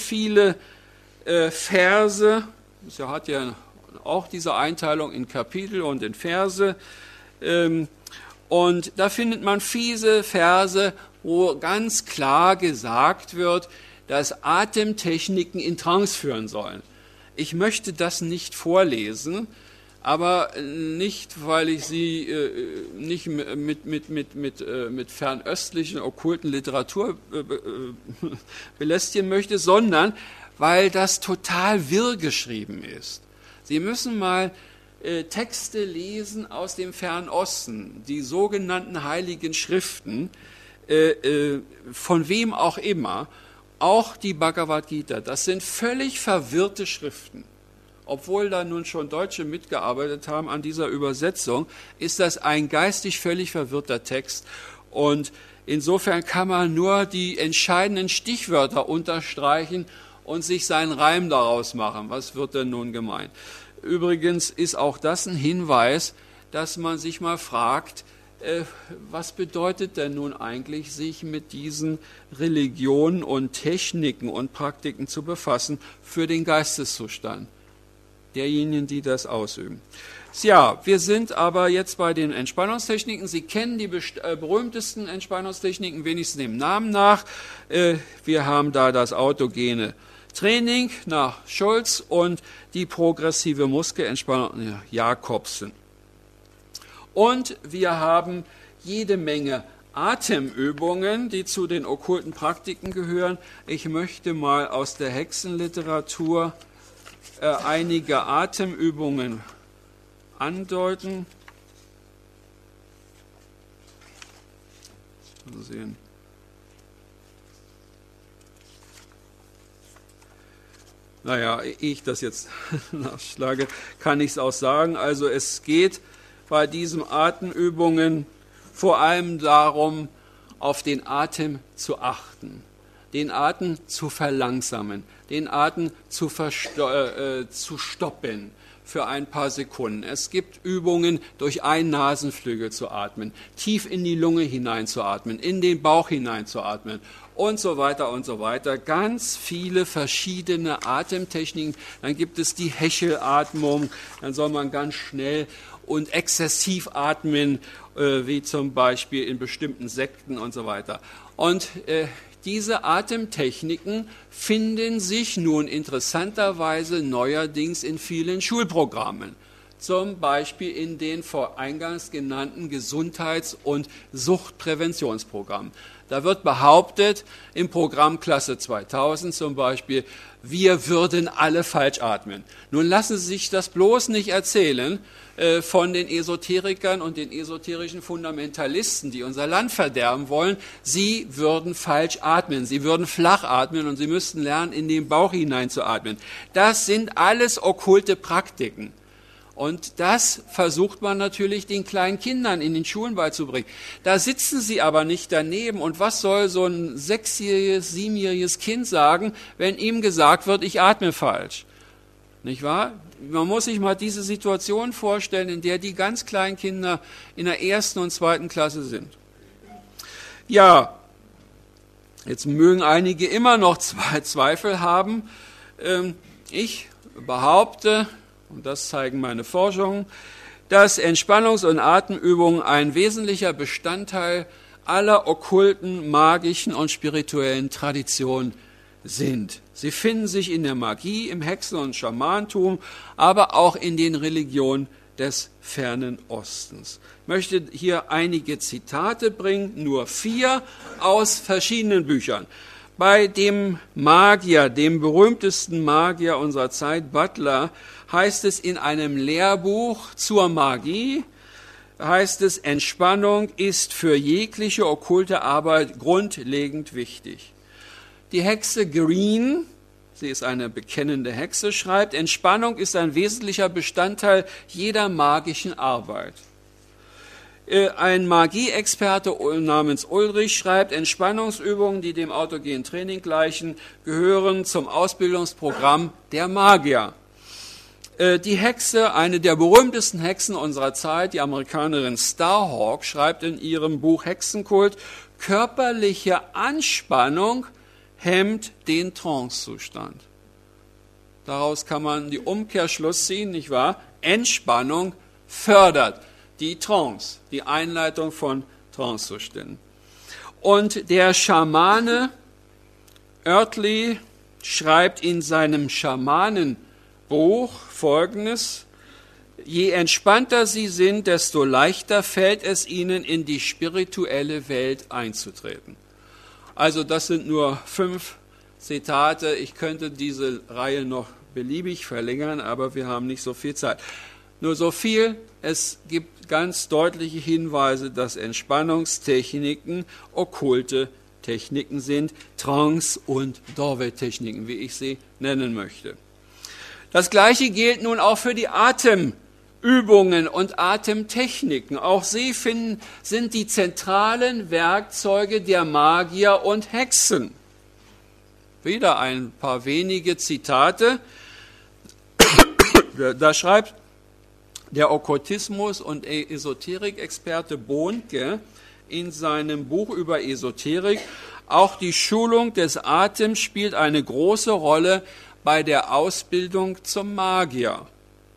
Verse. Es hat ja auch diese Einteilung in Kapitel und in Verse. Und da findet man viele Verse, wo ganz klar gesagt wird, dass Atemtechniken in Trance führen sollen. Ich möchte das nicht vorlesen, aber nicht, weil ich Sie nicht mit fernöstlichen, okkulten Literatur belästigen möchte, sondern weil das total wirr geschrieben ist. Sie müssen mal Texte lesen aus dem Fernen Osten, die sogenannten Heiligen Schriften, von wem auch immer, auch die Bhagavad Gita. Das sind völlig verwirrte Schriften. Obwohl da nun schon Deutsche mitgearbeitet haben an dieser Übersetzung, ist das ein geistig völlig verwirrter Text. Und insofern kann man nur die entscheidenden Stichwörter unterstreichen und sich seinen Reim daraus machen. Was wird denn nun gemeint? Übrigens ist auch das ein Hinweis, dass man sich mal fragt, was bedeutet denn nun eigentlich, sich mit diesen Religionen und Techniken und Praktiken zu befassen für den Geisteszustand derjenigen, die das ausüben. Ja, wir sind aber jetzt bei den Entspannungstechniken. Sie kennen die berühmtesten Entspannungstechniken, wenigstens dem Namen nach. Wir haben da das autogene Training nach Schulz und die progressive Muskelentspannung nach Jakobsen. Und wir haben jede Menge Atemübungen, die zu den okkulten Praktiken gehören. Ich möchte mal aus der Hexenliteratur einige Atemübungen andeuten. Mal sehen. Naja, ehe ich das jetzt nachschlage, kann ich es auch sagen. Also es geht bei diesen Atemübungen vor allem darum, auf den Atem zu achten, den Atem zu verlangsamen, den Atem zu stoppen für ein paar Sekunden. Es gibt Übungen, durch einen Nasenflügel zu atmen, tief in die Lunge hineinzuatmen, in den Bauch hineinzuatmen und so weiter und so weiter. Ganz viele verschiedene Atemtechniken. Dann gibt es die Hechelatmung, dann soll man ganz schnell und exzessiv atmen, wie zum Beispiel in bestimmten Sekten und so weiter. Und diese Atemtechniken finden sich nun interessanterweise neuerdings in vielen Schulprogrammen. zum Beispiel in den vor eingangs genannten Gesundheits- und Suchtpräventionsprogrammen. Da wird behauptet, im Programm Klasse 2000 zum Beispiel, wir würden alle falsch atmen. Nun lassen Sie sich das bloß nicht erzählen von den Esoterikern und den esoterischen Fundamentalisten, die unser Land verderben wollen. Sie würden falsch atmen, sie würden flach atmen und sie müssten lernen, in den Bauch hinein zu atmen. Das sind alles okkulte Praktiken. Und das versucht man natürlich den kleinen Kindern in den Schulen beizubringen. Da sitzen sie aber nicht daneben. Und was soll so ein 6-jähriges, 7-jähriges Kind sagen, wenn ihm gesagt wird, ich atme falsch? Nicht wahr? Man muss sich mal diese Situation vorstellen, in der die ganz kleinen Kinder in der 1. und 2. Klasse sind. Ja, jetzt mögen einige immer noch Zweifel haben. Ich behaupte, und das zeigen meine Forschungen, dass Entspannungs- und Atemübungen ein wesentlicher Bestandteil aller okkulten, magischen und spirituellen Traditionen sind. Sie finden sich in der Magie, im Hexen- und Schamantum, aber auch in den Religionen des fernen Ostens. Ich möchte hier einige Zitate bringen, nur 4 aus verschiedenen Büchern. Bei dem Magier, dem berühmtesten Magier unserer Zeit, Butler, heißt es in einem Lehrbuch zur Magie, heißt es, Entspannung ist für jegliche okkulte Arbeit grundlegend wichtig. Die Hexe Green, sie ist eine bekennende Hexe, schreibt, Entspannung ist ein wesentlicher Bestandteil jeder magischen Arbeit. Ein Magieexperte namens Ulrich schreibt, Entspannungsübungen, die dem autogenen Training gleichen, gehören zum Ausbildungsprogramm der Magier. Die Hexe, eine der berühmtesten Hexen unserer Zeit, die Amerikanerin Starhawk, schreibt in ihrem Buch Hexenkult, körperliche Anspannung hemmt den Trancezustand. Daraus kann man die Umkehrschluss ziehen, nicht wahr? Entspannung fördert die Trance, die Einleitung von Trancezuständen. Und der Schamane Oertli schreibt in seinem Schamanenbuch Folgendes: Je entspannter sie sind, desto leichter fällt es ihnen, in die spirituelle Welt einzutreten. Also das sind nur 5 Zitate. Ich könnte diese Reihe noch beliebig verlängern, aber wir haben nicht so viel Zeit. Nur so viel, es gibt ganz deutliche Hinweise, dass Entspannungstechniken okkulte Techniken sind, Trance- und Dorwet-Techniken, wie ich sie nennen möchte. Das Gleiche gilt nun auch für die Atemübungen und Atemtechniken. Auch sie sind die zentralen Werkzeuge der Magier und Hexen. Wieder ein paar wenige Zitate. Da schreibt der Okkultismus- und Esoterikexperte Bohnke in seinem Buch über Esoterik, auch die Schulung des Atems spielt eine große Rolle bei der Ausbildung zum Magier.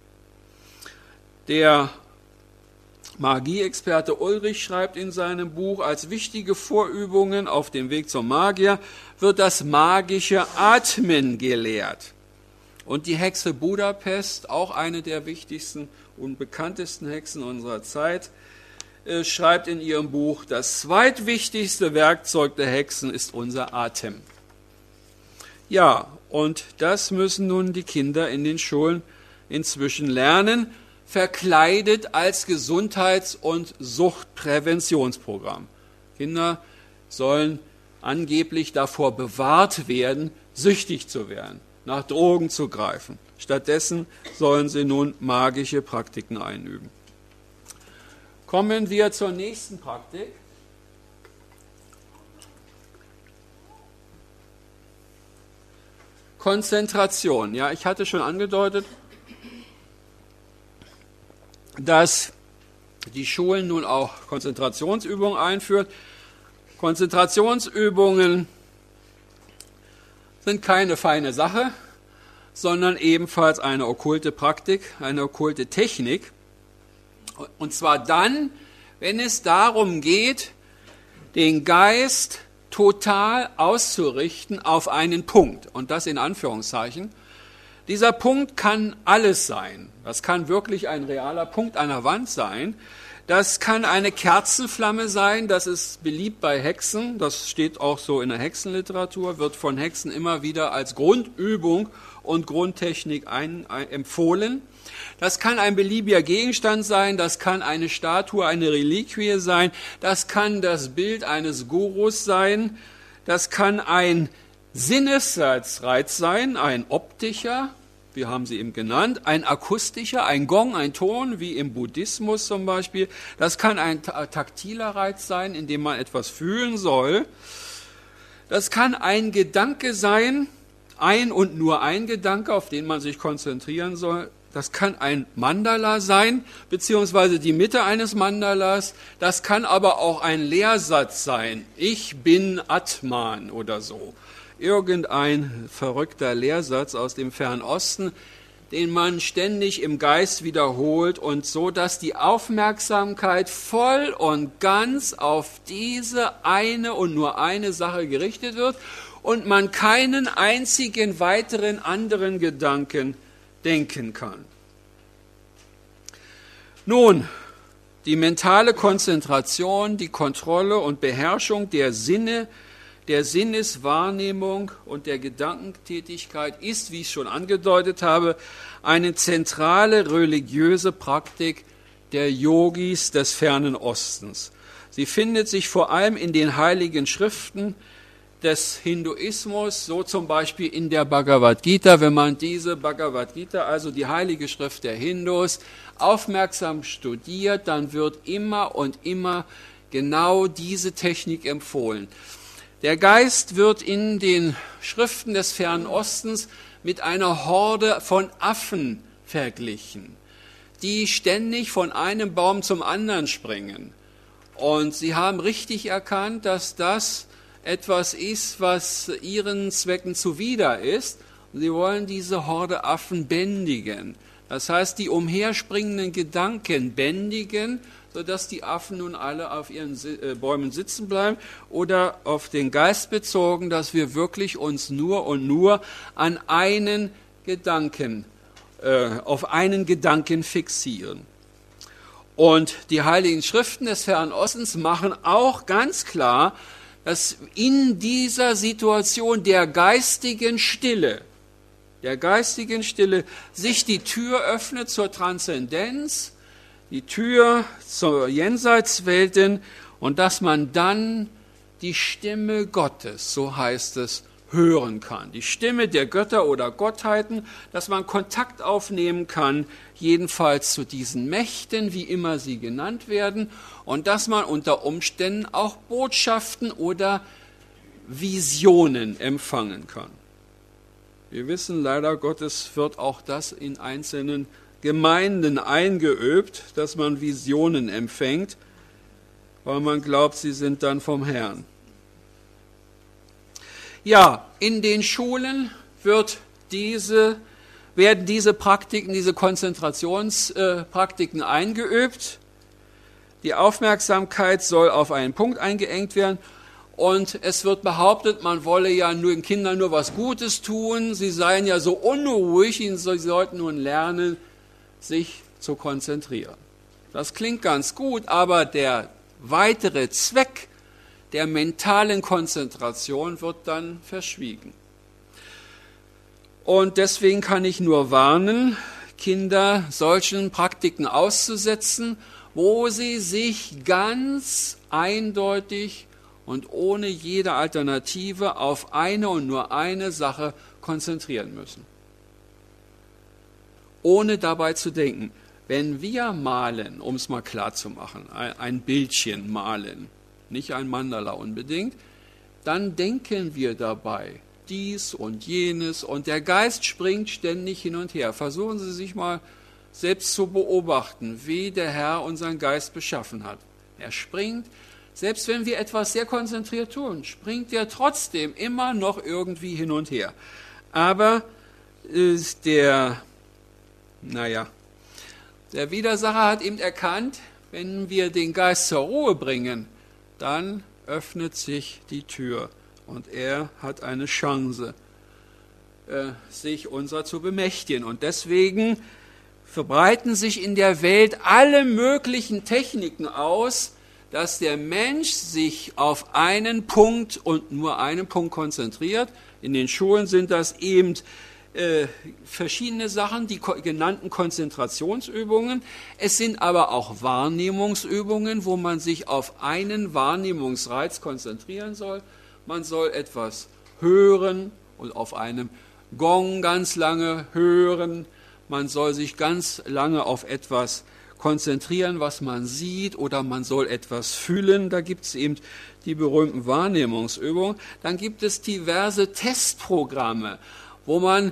Der Magieexperte Ulrich schreibt in seinem Buch, als wichtige Vorübungen auf dem Weg zum Magier wird das magische Atmen gelehrt. Und die Hexe Budapest, auch eine der wichtigsten und bekanntesten Hexen unserer Zeit, schreibt in ihrem Buch, das zweitwichtigste Werkzeug der Hexen ist unser Atem. Ja, und das müssen nun die Kinder in den Schulen inzwischen lernen, verkleidet als Gesundheits- und Suchtpräventionsprogramm. Kinder sollen angeblich davor bewahrt werden, süchtig zu werden, nach Drogen zu greifen. Stattdessen sollen sie nun magische Praktiken einüben. Kommen wir zur nächsten Praktik. Konzentration. Ja, ich hatte schon angedeutet, dass die Schulen nun auch Konzentrationsübungen einführen. Konzentrationsübungen sind keine feine Sache, sondern ebenfalls eine okkulte Praktik, eine okkulte Technik. Und zwar dann, wenn es darum geht, den Geist total auszurichten auf einen Punkt. Und das in Anführungszeichen. Dieser Punkt kann alles sein. Das kann wirklich ein realer Punkt an der Wand sein. Das kann eine Kerzenflamme sein, das ist beliebt bei Hexen, das steht auch so in der Hexenliteratur, wird von Hexen immer wieder als Grundübung und Grundtechnik empfohlen. Das kann ein beliebiger Gegenstand sein, das kann eine Statue, eine Reliquie sein, das kann das Bild eines Gurus sein, das kann ein Sinnesreiz sein, ein optischer, wir haben sie eben genannt, ein akustischer, ein Gong, ein Ton, wie im Buddhismus zum Beispiel. Das kann ein taktiler Reiz sein, in dem man etwas fühlen soll. Das kann ein Gedanke sein, ein und nur ein Gedanke, auf den man sich konzentrieren soll. Das kann ein Mandala sein, beziehungsweise die Mitte eines Mandalas. Das kann aber auch ein Lehrsatz sein. Ich bin Atman oder so. Irgendein verrückter Lehrsatz aus dem Fernen Osten, den man ständig im Geist wiederholt und so, dass die Aufmerksamkeit voll und ganz auf diese eine und nur eine Sache gerichtet wird und man keinen einzigen weiteren anderen Gedanken denken kann. Nun, die mentale Konzentration, die Kontrolle und Beherrschung der Sinne, der Sinneswahrnehmung und der Gedankentätigkeit ist, wie ich schon angedeutet habe, eine zentrale religiöse Praktik der Yogis des Fernen Ostens. Sie findet sich vor allem in den heiligen Schriften des Hinduismus, so zum Beispiel in der Bhagavad Gita. Wenn man diese Bhagavad Gita, also die heilige Schrift der Hindus, aufmerksam studiert, dann wird immer und immer genau diese Technik empfohlen. Der Geist wird in den Schriften des Fernen Ostens mit einer Horde von Affen verglichen, die ständig von einem Baum zum anderen springen. Und sie haben richtig erkannt, dass das etwas ist, was ihren Zwecken zuwider ist. Und sie wollen diese Horde Affen bändigen. Das heißt, die umherspringenden Gedanken bändigen, sodass die Affen nun alle auf ihren Bäumen sitzen bleiben, oder auf den Geist bezogen, dass wir wirklich uns nur und nur an einen Gedanken, auf einen Gedanken fixieren. Und die heiligen Schriften des Fernen Ostens machen auch ganz klar, dass in dieser Situation der geistigen Stille sich die Tür öffnet zur Transzendenz, die Tür zur Jenseitswelten und dass man dann die Stimme Gottes, so heißt es, hören kann. Die Stimme der Götter oder Gottheiten, dass man Kontakt aufnehmen kann, jedenfalls zu diesen Mächten, wie immer sie genannt werden, und dass man unter Umständen auch Botschaften oder Visionen empfangen kann. Wir wissen leider Gottes, wird auch das in einzelnen Gemeinden eingeübt, dass man Visionen empfängt, weil man glaubt, sie sind dann vom Herrn. Ja, in den Schulen werden diese Praktiken, diese Konzentrationspraktiken eingeübt. Die Aufmerksamkeit soll auf einen Punkt eingeengt werden. Und es wird behauptet, man wolle ja nur den Kindern nur was Gutes tun. Sie seien ja so unruhig, sie sollten nun lernen, sich zu konzentrieren. Das klingt ganz gut, aber der weitere Zweck der mentalen Konzentration wird dann verschwiegen. Und deswegen kann ich nur warnen, Kinder solchen Praktiken auszusetzen, wo sie sich ganz eindeutig und ohne jede Alternative auf eine und nur eine Sache konzentrieren müssen. Ohne dabei zu denken, wenn wir malen, um es mal klar zu machen, ein Bildchen malen, nicht ein Mandala unbedingt, dann denken wir dabei dies und jenes und der Geist springt ständig hin und her. Versuchen Sie sich mal selbst zu beobachten, wie der Herr unseren Geist beschaffen hat. Er springt, selbst wenn wir etwas sehr konzentriert tun, springt er trotzdem immer noch irgendwie hin und her. Aber der Widersacher hat eben erkannt, wenn wir den Geist zur Ruhe bringen, dann öffnet sich die Tür und er hat eine Chance, sich unserer zu bemächtigen. Und deswegen verbreiten sich in der Welt alle möglichen Techniken aus, dass der Mensch sich auf einen Punkt und nur einen Punkt konzentriert. In den Schulen sind das eben verschiedene Sachen, die genannten Konzentrationsübungen. Es sind aber auch Wahrnehmungsübungen, wo man sich auf einen Wahrnehmungsreiz konzentrieren soll. Man soll etwas hören und auf einem Gong ganz lange hören. Man soll sich ganz lange auf etwas konzentrieren, was man sieht, oder man soll etwas fühlen. Da gibt es eben die berühmten Wahrnehmungsübungen. Dann gibt es diverse Testprogramme, wo man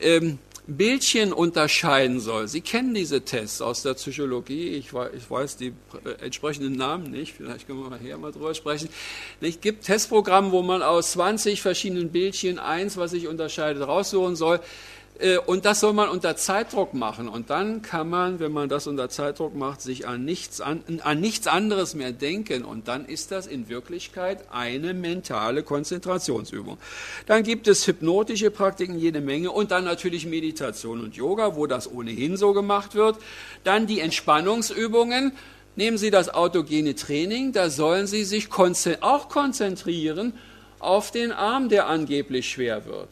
Bildchen unterscheiden soll. Sie kennen diese Tests aus der Psychologie. Ich weiß die entsprechenden Namen nicht. Vielleicht können wir nachher mal drüber sprechen. Es gibt Testprogramme, wo man aus 20 verschiedenen Bildchen eins, was sich unterscheidet, raussuchen soll. Und das soll man unter Zeitdruck machen. Und dann kann man, wenn man das unter Zeitdruck macht, sich an nichts anderes mehr denken. Und dann ist das in Wirklichkeit eine mentale Konzentrationsübung. Dann gibt es hypnotische Praktiken, jede Menge. Und dann natürlich Meditation und Yoga, wo das ohnehin so gemacht wird. Dann die Entspannungsübungen. Nehmen Sie das autogene Training. Da sollen Sie sich auch konzentrieren auf den Arm, der angeblich schwer wird.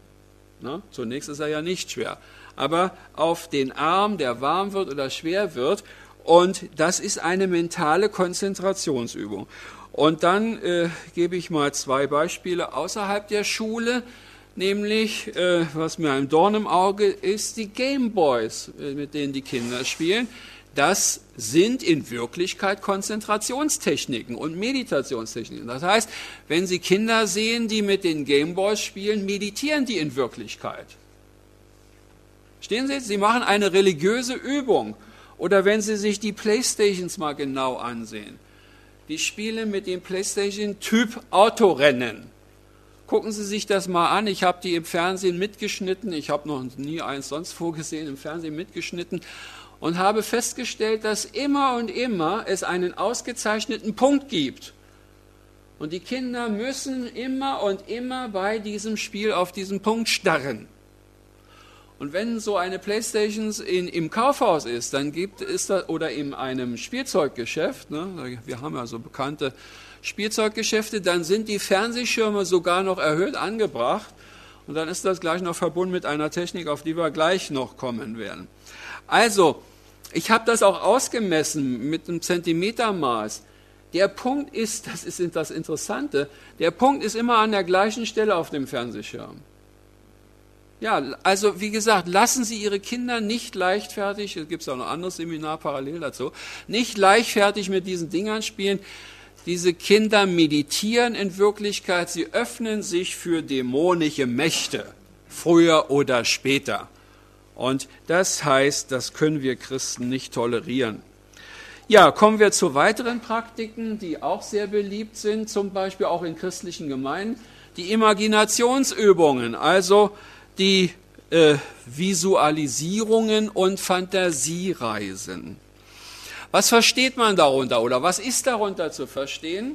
Na, zunächst ist er ja nicht schwer, aber auf den Arm, der warm wird oder schwer wird, und das ist eine mentale Konzentrationsübung. Und dann gebe ich mal 2 Beispiele außerhalb der Schule, nämlich, was mir ein Dorn im Auge ist, die Gameboys, mit denen die Kinder spielen. Das sind in Wirklichkeit Konzentrationstechniken und Meditationstechniken. Das heißt, wenn Sie Kinder sehen, die mit den Gameboys spielen, meditieren die in Wirklichkeit. Verstehen Sie? Sie machen eine religiöse Übung. Oder wenn Sie sich die Playstations mal genau ansehen. Die spielen mit dem Playstation-Typ Autorennen. Gucken Sie sich das mal an. Ich habe die im Fernsehen mitgeschnitten. Ich habe noch nie eins sonst vorgesehen, im Fernsehen mitgeschnitten. Und habe festgestellt, dass immer und immer es einen ausgezeichneten Punkt gibt. Und die Kinder müssen immer und immer bei diesem Spiel auf diesen Punkt starren. Und wenn so eine Playstation im Kaufhaus ist, dann gibt es das, oder in einem Spielzeuggeschäft, ne, wir haben ja so bekannte Spielzeuggeschäfte, dann sind die Fernsehschirme sogar noch erhöht angebracht. Und dann ist das gleich noch verbunden mit einer Technik, auf die wir gleich noch kommen werden. Also, ich habe das auch ausgemessen mit einem Zentimetermaß. Der Punkt ist, das ist das Interessante, der Punkt ist immer an der gleichen Stelle auf dem Fernsehschirm. Ja, also wie gesagt, lassen Sie Ihre Kinder nicht leichtfertig, es gibt auch noch ein anderes Seminar parallel dazu, nicht leichtfertig mit diesen Dingern spielen. Diese Kinder meditieren in Wirklichkeit, sie öffnen sich für dämonische Mächte, früher oder später. Und das heißt, das können wir Christen nicht tolerieren. Ja, kommen wir zu weiteren Praktiken, die auch sehr beliebt sind, zum Beispiel auch in christlichen Gemeinden. Die Imaginationsübungen, also die Visualisierungen und Fantasiereisen. Was versteht man darunter oder was ist darunter zu verstehen?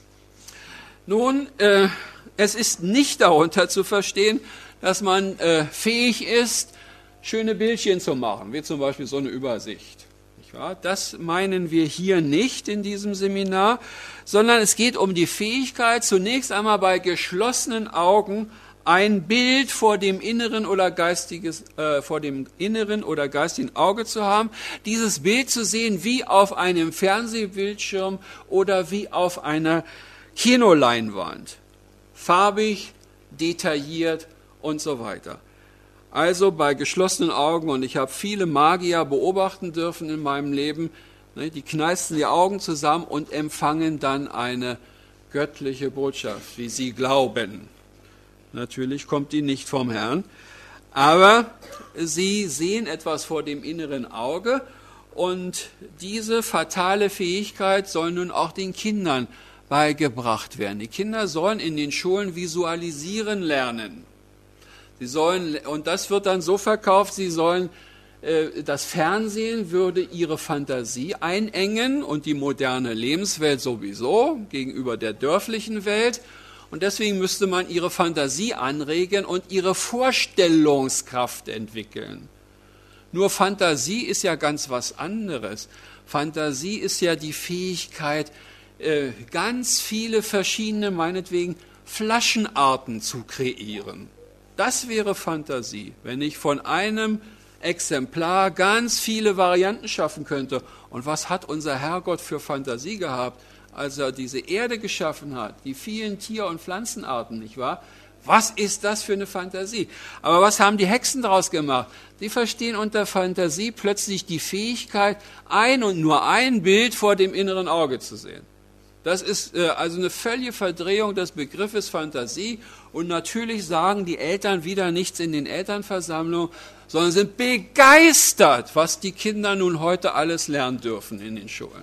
Nun, es ist nicht darunter zu verstehen, dass man fähig ist, schöne Bildchen zu machen, wie zum Beispiel so eine Übersicht. Nicht wahr? Das meinen wir hier nicht in diesem Seminar, sondern es geht um die Fähigkeit, zunächst einmal bei geschlossenen Augen ein Bild vor dem inneren oder geistigen Auge zu haben, dieses Bild zu sehen wie auf einem Fernsehbildschirm oder wie auf einer Kinoleinwand. Farbig, detailliert und so weiter. Also bei geschlossenen Augen, und ich habe viele Magier beobachten dürfen in meinem Leben, die kneifen die Augen zusammen und empfangen dann eine göttliche Botschaft, wie sie glauben. Natürlich kommt die nicht vom Herrn, aber sie sehen etwas vor dem inneren Auge, und diese fatale Fähigkeit soll nun auch den Kindern beigebracht werden. Die Kinder sollen in den Schulen visualisieren lernen. Sie sollen, und das wird dann so verkauft, sie sollen, das Fernsehen würde ihre Fantasie einengen und die moderne Lebenswelt sowieso gegenüber der dörflichen Welt. Und deswegen müsste man ihre Fantasie anregen und ihre Vorstellungskraft entwickeln. Nur Fantasie ist ja ganz was anderes. Fantasie ist ja die Fähigkeit, ganz viele verschiedene, meinetwegen, Flaschenarten zu kreieren. Das wäre Fantasie, wenn ich von einem Exemplar ganz viele Varianten schaffen könnte. Und was hat unser Herrgott für Fantasie gehabt, als er diese Erde geschaffen hat, die vielen Tier- und Pflanzenarten, nicht wahr? Was ist das für eine Fantasie? Aber was haben die Hexen daraus gemacht? Die verstehen unter Fantasie plötzlich die Fähigkeit, ein und nur ein Bild vor dem inneren Auge zu sehen. Das ist also eine völlige Verdrehung des Begriffes Fantasie. Und natürlich sagen die Eltern wieder nichts in den Elternversammlungen, sondern sind begeistert, was die Kinder nun heute alles lernen dürfen in den Schulen.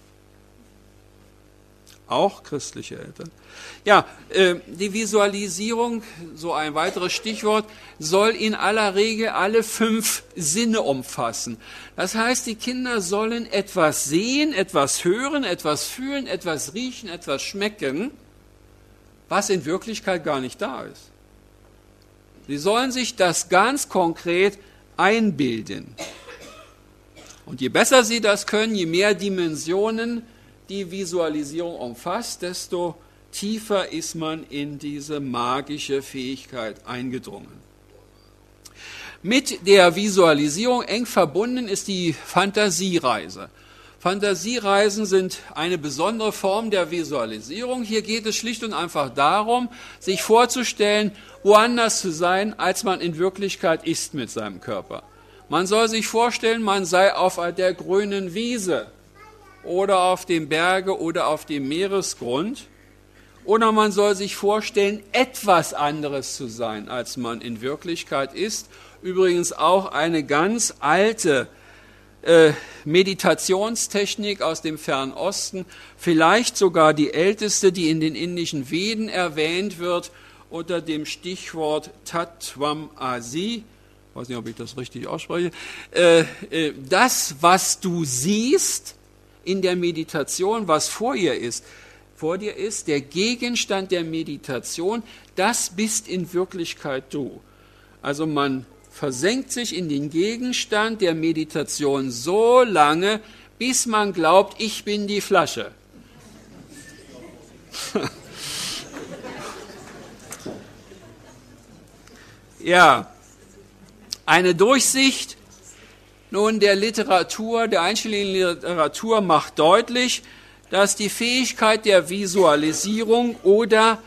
Auch christliche Eltern. Ja, die Visualisierung, so ein weiteres Stichwort, soll in aller Regel alle 5 Sinne umfassen. Das heißt, die Kinder sollen etwas sehen, etwas hören, etwas fühlen, etwas riechen, etwas schmecken, was in Wirklichkeit gar nicht da ist. Sie sollen sich das ganz konkret einbilden. Und je besser sie das können, je mehr Dimensionen die Visualisierung umfasst, desto tiefer ist man in diese magische Fähigkeit eingedrungen. Mit der Visualisierung eng verbunden ist die Fantasiereise. Fantasiereisen sind eine besondere Form der Visualisierung. Hier geht es schlicht und einfach darum, sich vorzustellen, woanders zu sein, als man in Wirklichkeit ist mit seinem Körper. Man soll sich vorstellen, man sei auf der grünen Wiese oder auf dem Berge oder auf dem Meeresgrund. Oder man soll sich vorstellen, etwas anderes zu sein, als man in Wirklichkeit ist. Übrigens auch eine ganz alte Meditationstechnik aus dem Fernen Osten, vielleicht sogar die älteste, die in den indischen Veden erwähnt wird, unter dem Stichwort Tattvam Asi. Ich weiß nicht, ob ich das richtig ausspreche. Das, was du siehst in der Meditation, was vor dir ist, der Gegenstand der Meditation, das bist in Wirklichkeit du. Also man versenkt sich in den Gegenstand der Meditation so lange, bis man glaubt, ich bin die Flasche. Ja, eine Durchsicht nun der Literatur, der einschlägigen Literatur macht deutlich, dass die Fähigkeit der Visualisierung oder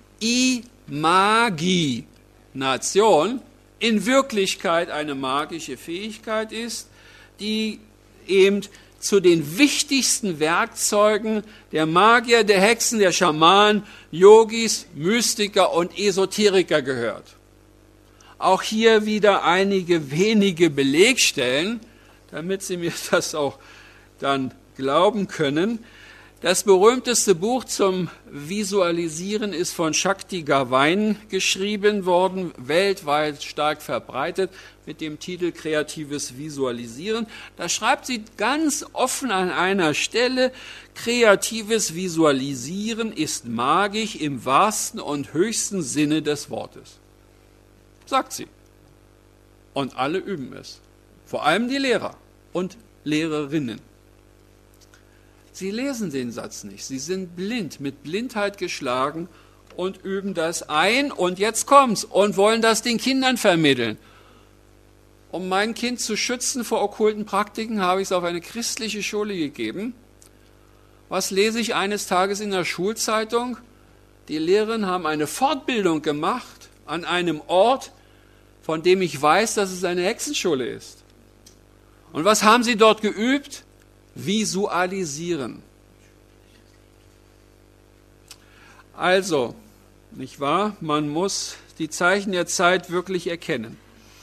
Imagination in Wirklichkeit eine magische Fähigkeit ist, die eben zu den wichtigsten Werkzeugen der Magier, der Hexen, der Schamanen, Yogis, Mystiker und Esoteriker gehört. Auch hier wieder einige wenige Belegstellen, damit Sie mir das auch dann glauben können. Das berühmteste Buch zum Visualisieren ist von Shakti Gawain geschrieben worden, weltweit stark verbreitet, mit dem Titel Kreatives Visualisieren. Da schreibt sie ganz offen an einer Stelle, kreatives Visualisieren ist magisch im wahrsten und höchsten Sinne des Wortes. Sagt sie. Und alle üben es. Vor allem die Lehrer und Lehrerinnen. Sie lesen den Satz nicht. Sie sind blind, mit Blindheit geschlagen und üben das ein. Und jetzt kommt's und wollen das den Kindern vermitteln. Um mein Kind zu schützen vor okkulten Praktiken, habe ich es auf eine christliche Schule gegeben. Was lese ich eines Tages in der Schulzeitung? Die Lehrerinnen haben eine Fortbildung gemacht an einem Ort, von dem ich weiß, dass es eine Hexenschule ist. Und was haben sie dort geübt? Visualisieren. Also, nicht wahr? Man muss die Zeichen der Zeit wirklich erkennen.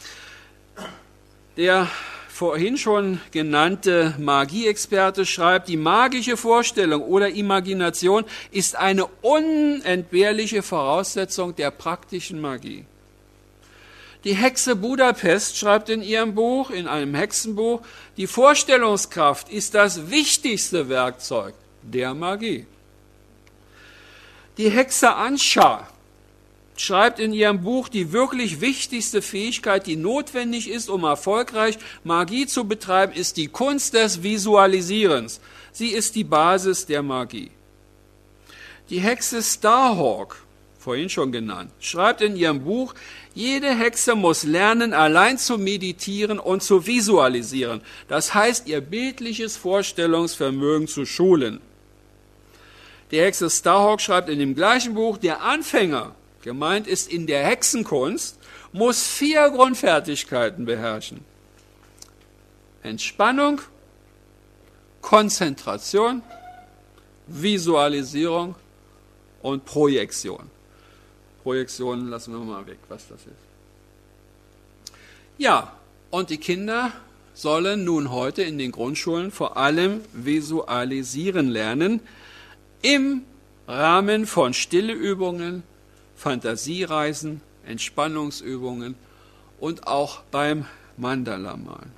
Der vorhin schon genannte Magieexperte schreibt, die magische Vorstellung oder Imagination ist eine unentbehrliche Voraussetzung der praktischen Magie. Die Hexe Budapest schreibt in ihrem Buch, in einem Hexenbuch, die Vorstellungskraft ist das wichtigste Werkzeug der Magie. Die Hexe Anscha schreibt in ihrem Buch, die wirklich wichtigste Fähigkeit, die notwendig ist, um erfolgreich Magie zu betreiben, ist die Kunst des Visualisierens. Sie ist die Basis der Magie. Die Hexe Starhawk, vorhin schon genannt, schreibt in ihrem Buch, jede Hexe muss lernen, allein zu meditieren und zu visualisieren. Das heißt, ihr bildliches Vorstellungsvermögen zu schulen. Die Hexe Starhawk schreibt in dem gleichen Buch, der Anfänger, gemeint ist in der Hexenkunst, muss 4 Grundfertigkeiten beherrschen. Entspannung, Konzentration, Visualisierung und Projektion. Projektion lassen wir mal weg, was das ist. Ja, und die Kinder sollen nun heute in den Grundschulen vor allem visualisieren lernen, im Rahmen von Stilleübungen, Fantasiereisen, Entspannungsübungen und auch beim Mandala-Malen.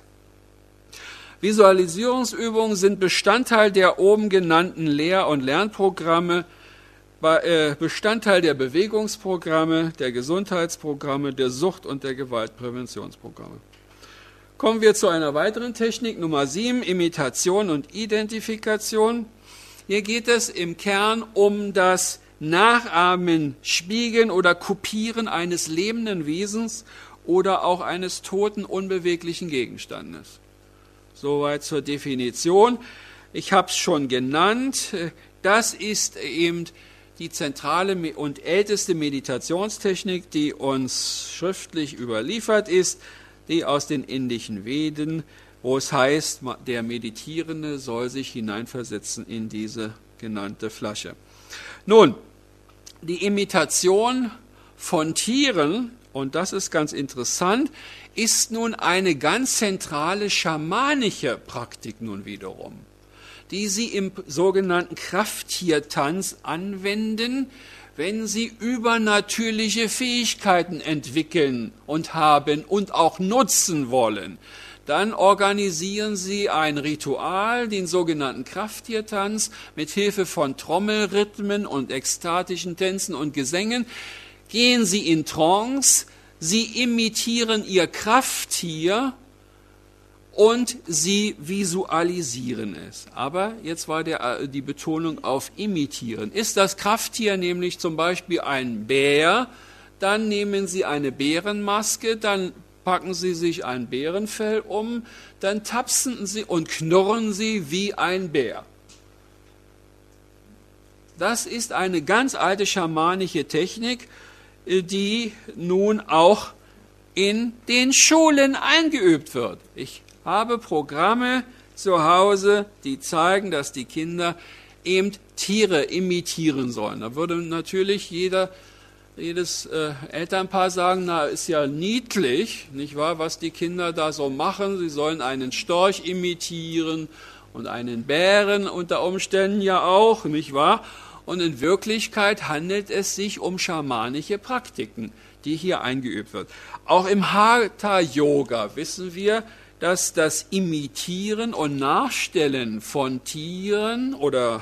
Visualisierungsübungen sind Bestandteil der oben genannten Lehr- und Lernprogramme, Bestandteil der Bewegungsprogramme, der Gesundheitsprogramme, der Sucht- und der Gewaltpräventionsprogramme. Kommen wir zu einer weiteren Technik, Nummer 7, Imitation und Identifikation. Hier geht es im Kern um das Nachahmen, Spiegeln oder Kopieren eines lebenden Wesens oder auch eines toten, unbeweglichen Gegenstandes. Soweit zur Definition. Ich habe es schon genannt. Das ist eben die zentrale und älteste Meditationstechnik, die uns schriftlich überliefert ist, die aus den indischen Veden, wo es heißt, der Meditierende soll sich hineinversetzen in diese genannte Flasche. Nun, die Imitation von Tieren, und das ist ganz interessant, ist nun eine ganz zentrale schamanische Praktik nun wiederum, die sie im sogenannten Krafttiertanz anwenden, wenn sie übernatürliche Fähigkeiten entwickeln und haben und auch nutzen wollen. Dann organisieren sie ein Ritual, den sogenannten Krafttiertanz, mit Hilfe von Trommelrhythmen und ekstatischen Tänzen und Gesängen. Gehen sie in Trance, sie imitieren ihr Krafttier und sie visualisieren es. Aber jetzt war die Betonung auf imitieren. Ist das Krafttier nämlich zum Beispiel ein Bär, dann nehmen sie eine Bärenmaske, dann packen sie sich ein Bärenfell um, dann tapsen sie und knurren sie wie ein Bär. Das ist eine ganz alte schamanische Technik, die nun auch in den Schulen eingeübt wird. Ich habe Programme zu Hause, die zeigen, dass die Kinder eben Tiere imitieren sollen. Da würde natürlich jedes Elternpaar sagen, na, ist ja niedlich, nicht wahr, was die Kinder da so machen. Sie sollen einen Storch imitieren und einen Bären unter Umständen ja auch, nicht wahr? Und in Wirklichkeit handelt es sich um schamanische Praktiken, die hier eingeübt wird. Auch im Hatha-Yoga wissen wir, dass das Imitieren und Nachstellen von Tieren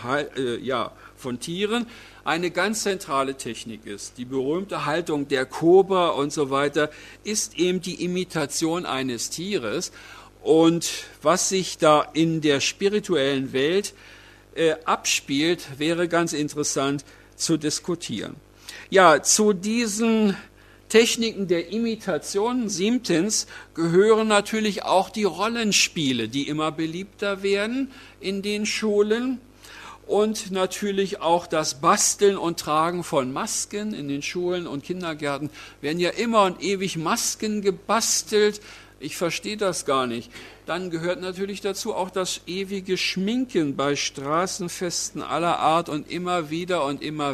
von Tieren eine ganz zentrale Technik ist. Die berühmte Haltung der Kobra und so weiter ist eben die Imitation eines Tieres. Und was sich da in der spirituellen Welt abspielt, wäre ganz interessant zu diskutieren. Ja, zu diesen Techniken der Imitation, 7. gehören natürlich auch die Rollenspiele, die immer beliebter werden in den Schulen. Und natürlich auch das Basteln und Tragen von Masken in den Schulen und Kindergärten. Werden ja immer und ewig Masken gebastelt. Ich verstehe das gar nicht. Dann gehört natürlich dazu auch das ewige Schminken bei Straßenfesten aller Art. Und immer wieder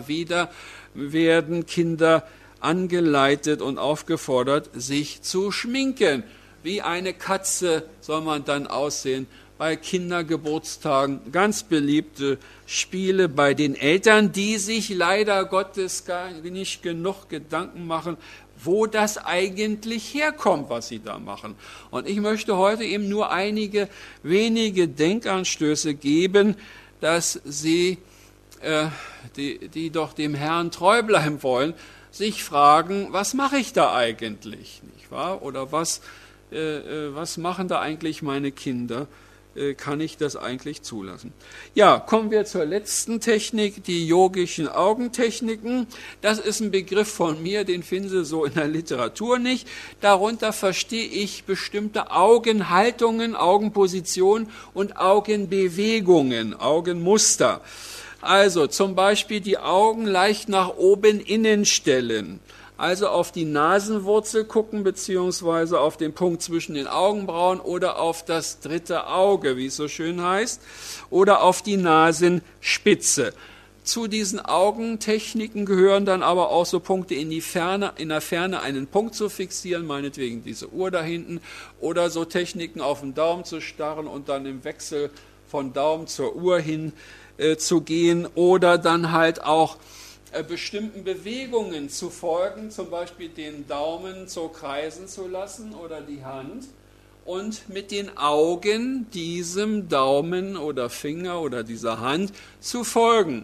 werden Kinder angeleitet und aufgefordert, sich zu schminken. Wie eine Katze soll man dann aussehen. Bei Kindergeburtstagen ganz beliebte Spiele bei den Eltern, die sich leider Gottes gar nicht genug Gedanken machen, wo das eigentlich herkommt, was sie da machen. Und ich möchte heute eben nur einige wenige Denkanstöße geben, dass Sie die doch dem Herrn treu bleiben wollen, sich fragen, was mache ich da eigentlich, nicht wahr? Oder was machen da eigentlich meine Kinder? Kann ich das eigentlich zulassen? Ja, kommen wir zur letzten Technik, die yogischen Augentechniken. Das ist ein Begriff von mir, den finden Sie so in der Literatur nicht. Darunter verstehe ich bestimmte Augenhaltungen, Augenpositionen und Augenbewegungen, Augenmuster. Also zum Beispiel die Augen leicht nach oben innen stellen. Also auf die Nasenwurzel gucken, beziehungsweise auf den Punkt zwischen den Augenbrauen oder auf das dritte Auge, wie es so schön heißt, oder auf die Nasenspitze. Zu diesen Augentechniken gehören dann aber auch so Punkte in der Ferne einen Punkt zu fixieren, meinetwegen diese Uhr da hinten, oder so Techniken auf den Daumen zu starren und dann im Wechsel von Daumen zur Uhr hin zu gehen, oder dann halt auch bestimmten Bewegungen zu folgen, zum Beispiel den Daumen so kreisen zu lassen oder die Hand und mit den Augen diesem Daumen oder Finger oder dieser Hand zu folgen.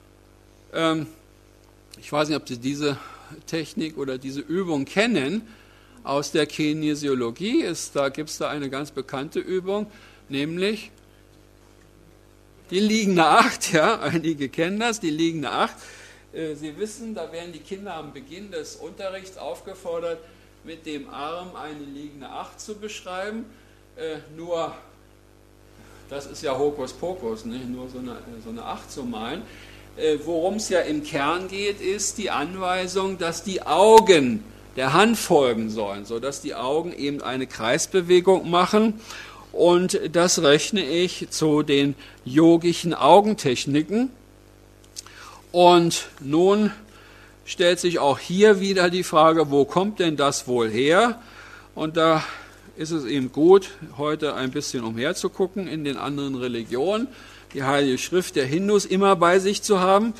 Ich weiß nicht, ob Sie diese Technik oder diese Übung kennen aus der Kinesiologie. Da gibt es eine ganz bekannte Übung, nämlich die liegende Acht. Ja, einige kennen das, die liegende Acht. Sie wissen, da werden die Kinder am Beginn des Unterrichts aufgefordert, mit dem Arm eine liegende Acht zu beschreiben. Nur, das ist ja Hokuspokus, nicht? Nur so eine Acht zu malen. Worum es ja im Kern geht, ist die Anweisung, dass die Augen der Hand folgen sollen, sodass die Augen eben eine Kreisbewegung machen. Und das rechne ich zu den yogischen Augentechniken. Und nun stellt sich auch hier wieder die Frage, wo kommt denn das wohl her? Und da ist es eben gut, heute ein bisschen umherzugucken in den anderen Religionen, die Heilige Schrift der Hindus immer bei sich zu haben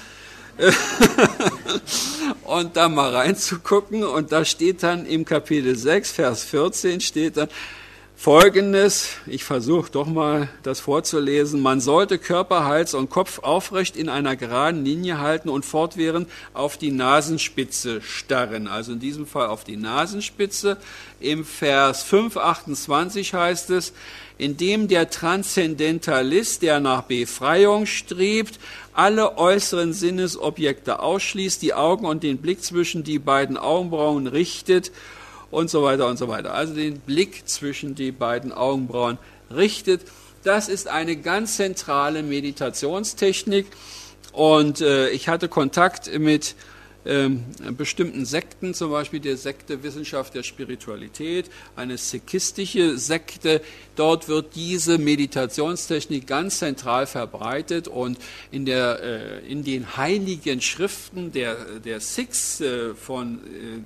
und da mal reinzugucken. Und da steht dann im Kapitel 6, Vers 14, steht dann Folgendes, ich versuche doch mal das vorzulesen: Man sollte Körper, Hals und Kopf aufrecht in einer geraden Linie halten und fortwährend auf die Nasenspitze starren. Also in diesem Fall auf die Nasenspitze. Im Vers 5,28 heißt es, indem der Transzendentalist, der nach Befreiung strebt, alle äußeren Sinnesobjekte ausschließt, die Augen und den Blick zwischen die beiden Augenbrauen richtet, und so weiter und so weiter. Also den Blick zwischen die beiden Augenbrauen richtet. Das ist eine ganz zentrale Meditationstechnik. Und ich hatte Kontakt mit bestimmten Sekten, zum Beispiel der Sekte Wissenschaft der Spiritualität, eine sikhistische Sekte. Dort wird diese Meditationstechnik ganz zentral verbreitet und in den heiligen Schriften der Sikhs von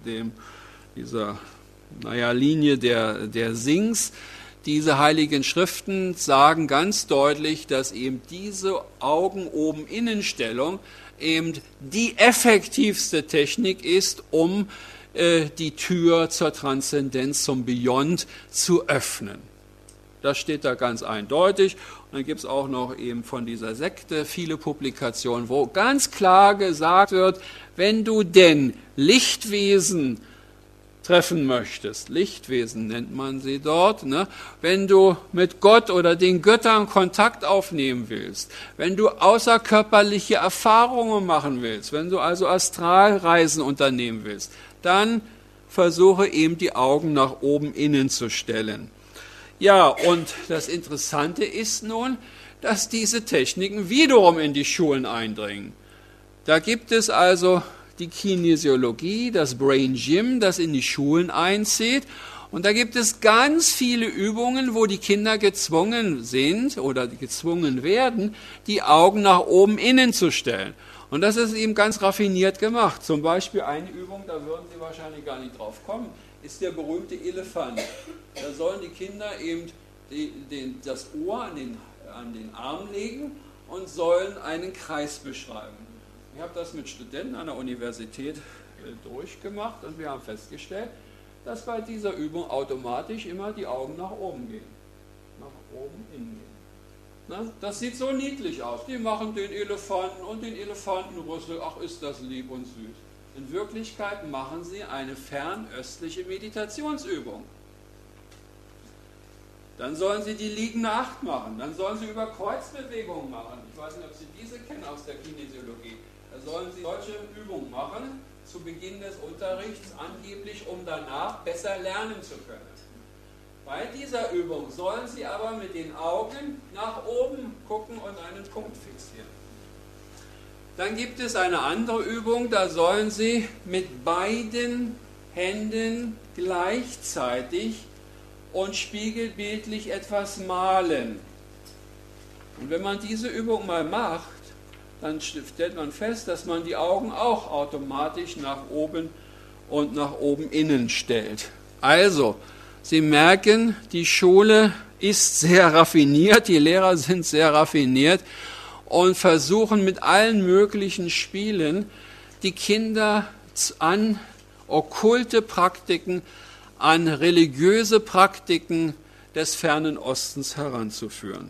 dieser Linie der Singhs, diese heiligen Schriften sagen ganz deutlich, dass eben diese Augen-Oben-Innenstellung eben die effektivste Technik ist, um die Tür zur Transzendenz, zum Beyond zu öffnen. Das steht da ganz eindeutig. Und dann gibt es auch noch eben von dieser Sekte viele Publikationen, wo ganz klar gesagt wird, wenn du denn Lichtwesen treffen möchtest, Lichtwesen nennt man sie dort, ne? Wenn du mit Gott oder den Göttern Kontakt aufnehmen willst, wenn du außerkörperliche Erfahrungen machen willst, wenn du also Astralreisen unternehmen willst, dann versuche eben die Augen nach oben innen zu stellen. Ja, und das Interessante ist nun, dass diese Techniken wiederum in die Schulen eindringen. Da gibt es also die Kinesiologie, das Brain Gym, das in die Schulen einzieht. Und da gibt es ganz viele Übungen, wo die Kinder gezwungen sind oder gezwungen werden, die Augen nach oben innen zu stellen. Und das ist eben ganz raffiniert gemacht. Zum Beispiel eine Übung, da würden Sie wahrscheinlich gar nicht drauf kommen, ist der berühmte Elefant. Da sollen die Kinder eben das Ohr an den Arm legen und sollen einen Kreis beschreiben. Ich habe das mit Studenten an der Universität durchgemacht und wir haben festgestellt, dass bei dieser Übung automatisch immer die Augen nach oben gehen. Nach oben innen gehen. Ne? Das sieht so niedlich aus. Die machen den Elefanten und den Elefantenrüssel. Ach, ist das lieb und süß. In Wirklichkeit machen sie eine fernöstliche Meditationsübung. Dann sollen sie die liegende Acht machen. Dann sollen sie über Kreuzbewegungen machen. Ich weiß nicht, ob Sie diese kennen aus der Kinesiologie. Da sollen sie solche Übungen machen zu Beginn des Unterrichts, angeblich, um danach besser lernen zu können. Bei dieser Übung sollen Sie aber mit den Augen nach oben gucken und einen Punkt fixieren. Dann gibt es eine andere Übung, da sollen Sie mit beiden Händen gleichzeitig und spiegelbildlich etwas malen. Und wenn man diese Übung mal macht, dann stellt man fest, dass man die Augen auch automatisch nach oben und nach oben innen stellt. Also, Sie merken, die Schule ist sehr raffiniert, die Lehrer sind sehr raffiniert und versuchen mit allen möglichen Spielen die Kinder an okkulte Praktiken, an religiöse Praktiken des fernen Ostens heranzuführen.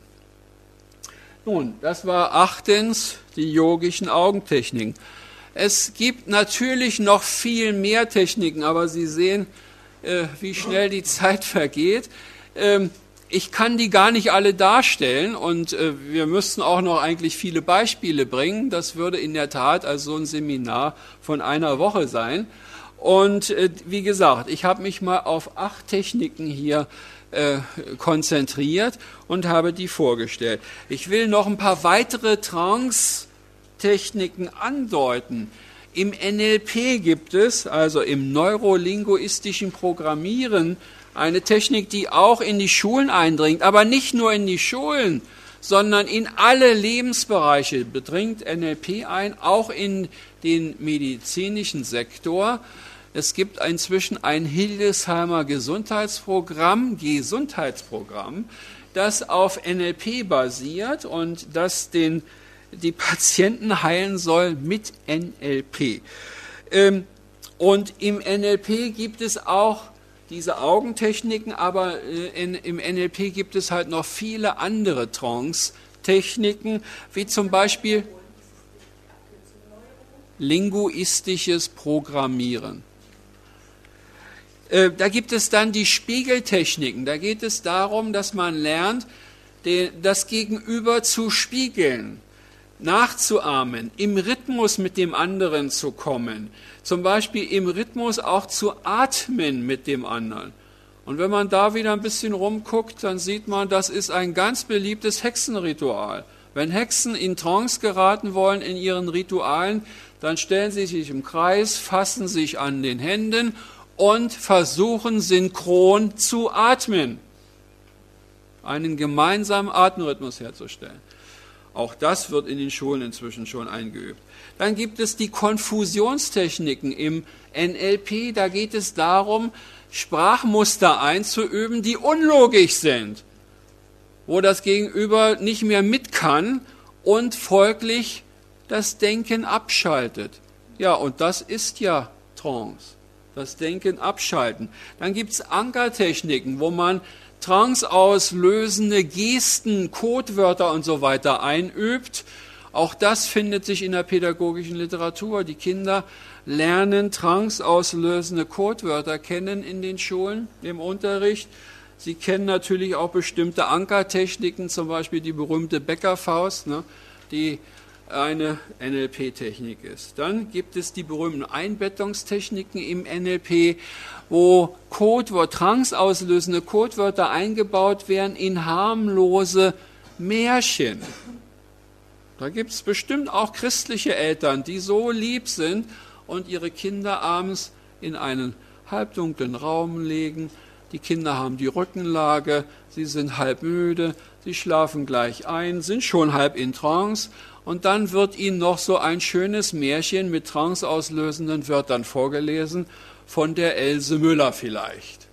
Nun, das war 8. die yogischen Augentechniken. Es gibt natürlich noch viel mehr Techniken, aber Sie sehen, wie schnell die Zeit vergeht. Ich kann die gar nicht alle darstellen und wir müssten auch noch eigentlich viele Beispiele bringen. Das würde in der Tat also so ein Seminar von einer Woche sein. Und wie gesagt, ich habe mich mal auf 8 Techniken hier konzentriert und habe die vorgestellt. Ich will noch ein paar weitere Trance-Techniken andeuten. Im NLP gibt es, also im neurolinguistischen Programmieren, eine Technik, die auch in die Schulen eindringt, aber nicht nur in die Schulen, sondern in alle Lebensbereiche dringt NLP ein, auch in den medizinischen Sektor. Es gibt inzwischen ein Hildesheimer Gesundheitsprogramm, das auf NLP basiert und das die Patienten heilen soll mit NLP. Und im NLP gibt es auch diese Augentechniken, aber im NLP gibt es halt noch viele andere Trance-Techniken, wie zum Beispiel linguistisches Programmieren. Da gibt es dann die Spiegeltechniken. Da geht es darum, dass man lernt, das Gegenüber zu spiegeln, nachzuahmen, im Rhythmus mit dem anderen zu kommen. Zum Beispiel im Rhythmus auch zu atmen mit dem anderen. Und wenn man da wieder ein bisschen rumguckt, dann sieht man, das ist ein ganz beliebtes Hexenritual. Wenn Hexen in Trance geraten wollen in ihren Ritualen, dann stellen sie sich im Kreis, fassen sich an den Händen und versuchen synchron zu atmen. Einen gemeinsamen Atemrhythmus herzustellen. Auch das wird in den Schulen inzwischen schon eingeübt. Dann gibt es die Konfusionstechniken im NLP. Da geht es darum, Sprachmuster einzuüben, die unlogisch sind, wo das Gegenüber nicht mehr mit kann und folglich das Denken abschaltet. Ja, und das ist ja Trance, das Denken abschalten. Dann gibt es Ankertechniken, wo man tranceauslösende Gesten, Codewörter und so weiter einübt. Auch das findet sich in der pädagogischen Literatur. Die Kinder lernen tranceauslösende Codewörter kennen in den Schulen, im Unterricht. Sie kennen natürlich auch bestimmte Ankertechniken, zum Beispiel die berühmte Bäckerfaust, die eine NLP-Technik ist. Dann gibt es die berühmten Einbettungstechniken im NLP, wo tranceauslösende Codewörter eingebaut werden in harmlose Märchen. Da gibt es bestimmt auch christliche Eltern, die so lieb sind und ihre Kinder abends in einen halbdunklen Raum legen. Die Kinder haben die Rückenlage, sie sind halb müde, sie schlafen gleich ein, sind schon halb in Trance und dann wird ihnen noch so ein schönes Märchen mit tranceauslösenden Wörtern vorgelesen, von der Else Müller vielleicht.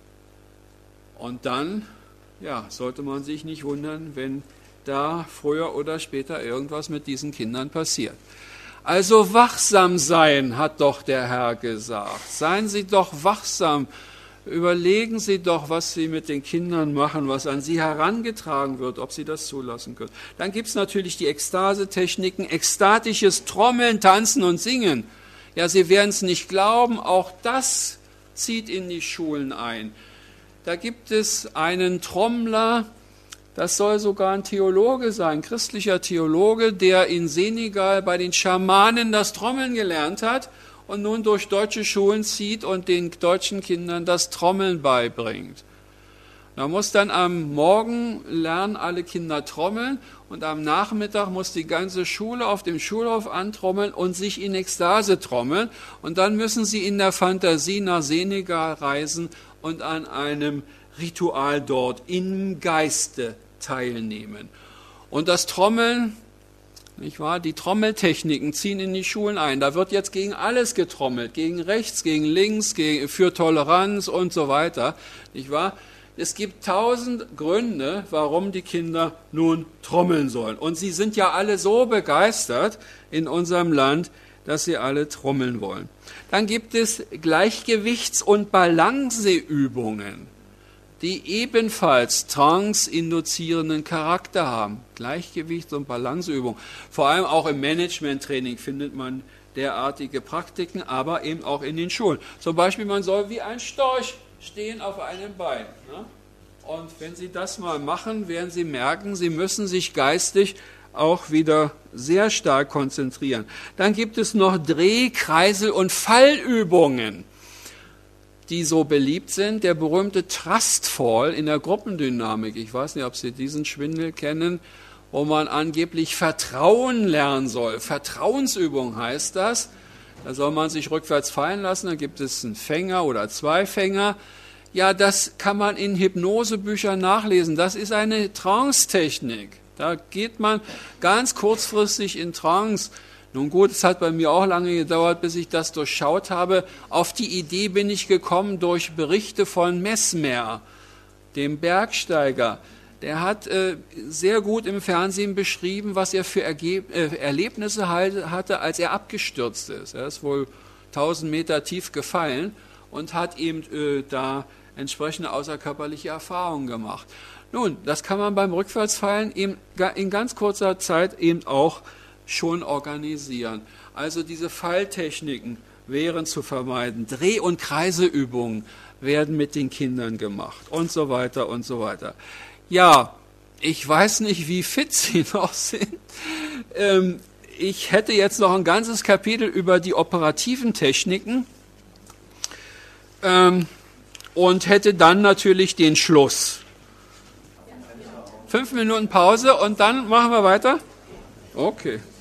Und dann, sollte man sich nicht wundern, wenn da früher oder später irgendwas mit diesen Kindern passiert. Also wachsam sein, hat doch der Herr gesagt. Seien Sie doch wachsam, Überlegen Sie doch, was Sie mit den Kindern machen, was an Sie herangetragen wird, ob Sie das zulassen können. Dann gibt es natürlich die Ekstasetechniken, ekstatisches Trommeln, Tanzen und Singen. Ja, Sie werden es nicht glauben, auch das zieht in die Schulen ein. Da gibt es einen Trommler, das soll sogar ein Theologe sein, christlicher Theologe, der in Senegal bei den Schamanen das Trommeln gelernt hat und nun durch deutsche Schulen zieht und den deutschen Kindern das Trommeln beibringt. Da muss dann am Morgen lernen alle Kinder trommeln und am Nachmittag muss die ganze Schule auf dem Schulhof antrommeln und sich in Ekstase trommeln. Und dann müssen sie in der Fantasie nach Senegal reisen und an einem Ritual dort im Geiste teilnehmen. Und das Trommeln, nicht wahr? Die Trommeltechniken ziehen in die Schulen ein. Da wird jetzt gegen alles getrommelt, gegen rechts, gegen links, für Toleranz und so weiter, nicht wahr? Es gibt 1000 Gründe, warum die Kinder nun trommeln sollen. Und sie sind ja alle so begeistert in unserem Land, dass sie alle trommeln wollen. Dann gibt es Gleichgewichts- und Balanceübungen, die ebenfalls trance-induzierenden Charakter haben. Gleichgewichts- und Balanceübungen. Vor allem auch im Management-Training findet man derartige Praktiken, aber eben auch in den Schulen. Zum Beispiel, man soll wie ein Storch stehen auf einem Bein. Ne? Und wenn Sie das mal machen, werden Sie merken, Sie müssen sich geistig auch wieder sehr stark konzentrieren. Dann gibt es noch Dreh-, Kreisel- und Fallübungen, die so beliebt sind. Der berühmte Trust Fall in der Gruppendynamik. Ich weiß nicht, ob Sie diesen Schwindel kennen, wo man angeblich Vertrauen lernen soll. Vertrauensübung heißt das. Da soll man sich rückwärts fallen lassen, dann gibt es einen Fänger oder 2 Fänger. Ja, das kann man in Hypnosebüchern nachlesen. Das ist eine Trance-Technik. Da geht man ganz kurzfristig in Trance. Nun gut, es hat bei mir auch lange gedauert, bis ich das durchschaut habe. Auf die Idee bin ich gekommen durch Berichte von Mesmer, dem Bergsteiger. Der hat sehr gut im Fernsehen beschrieben, was er für Erlebnisse hatte, als er abgestürzt ist. Er ist wohl 1000 Meter tief gefallen und hat eben da entsprechende außerkörperliche Erfahrungen gemacht. Nun, das kann man beim Rückwärtsfallen eben in ganz kurzer Zeit eben auch schon organisieren. Also diese Falltechniken wären zu vermeiden. Dreh- und Kreiseübungen werden mit den Kindern gemacht und so weiter und so weiter. Ja, ich weiß nicht, wie fit Sie noch sind. Ich hätte jetzt noch ein ganzes Kapitel über die operativen Techniken und hätte dann natürlich den Schluss. 5 Minuten Pause und dann machen wir weiter? Okay.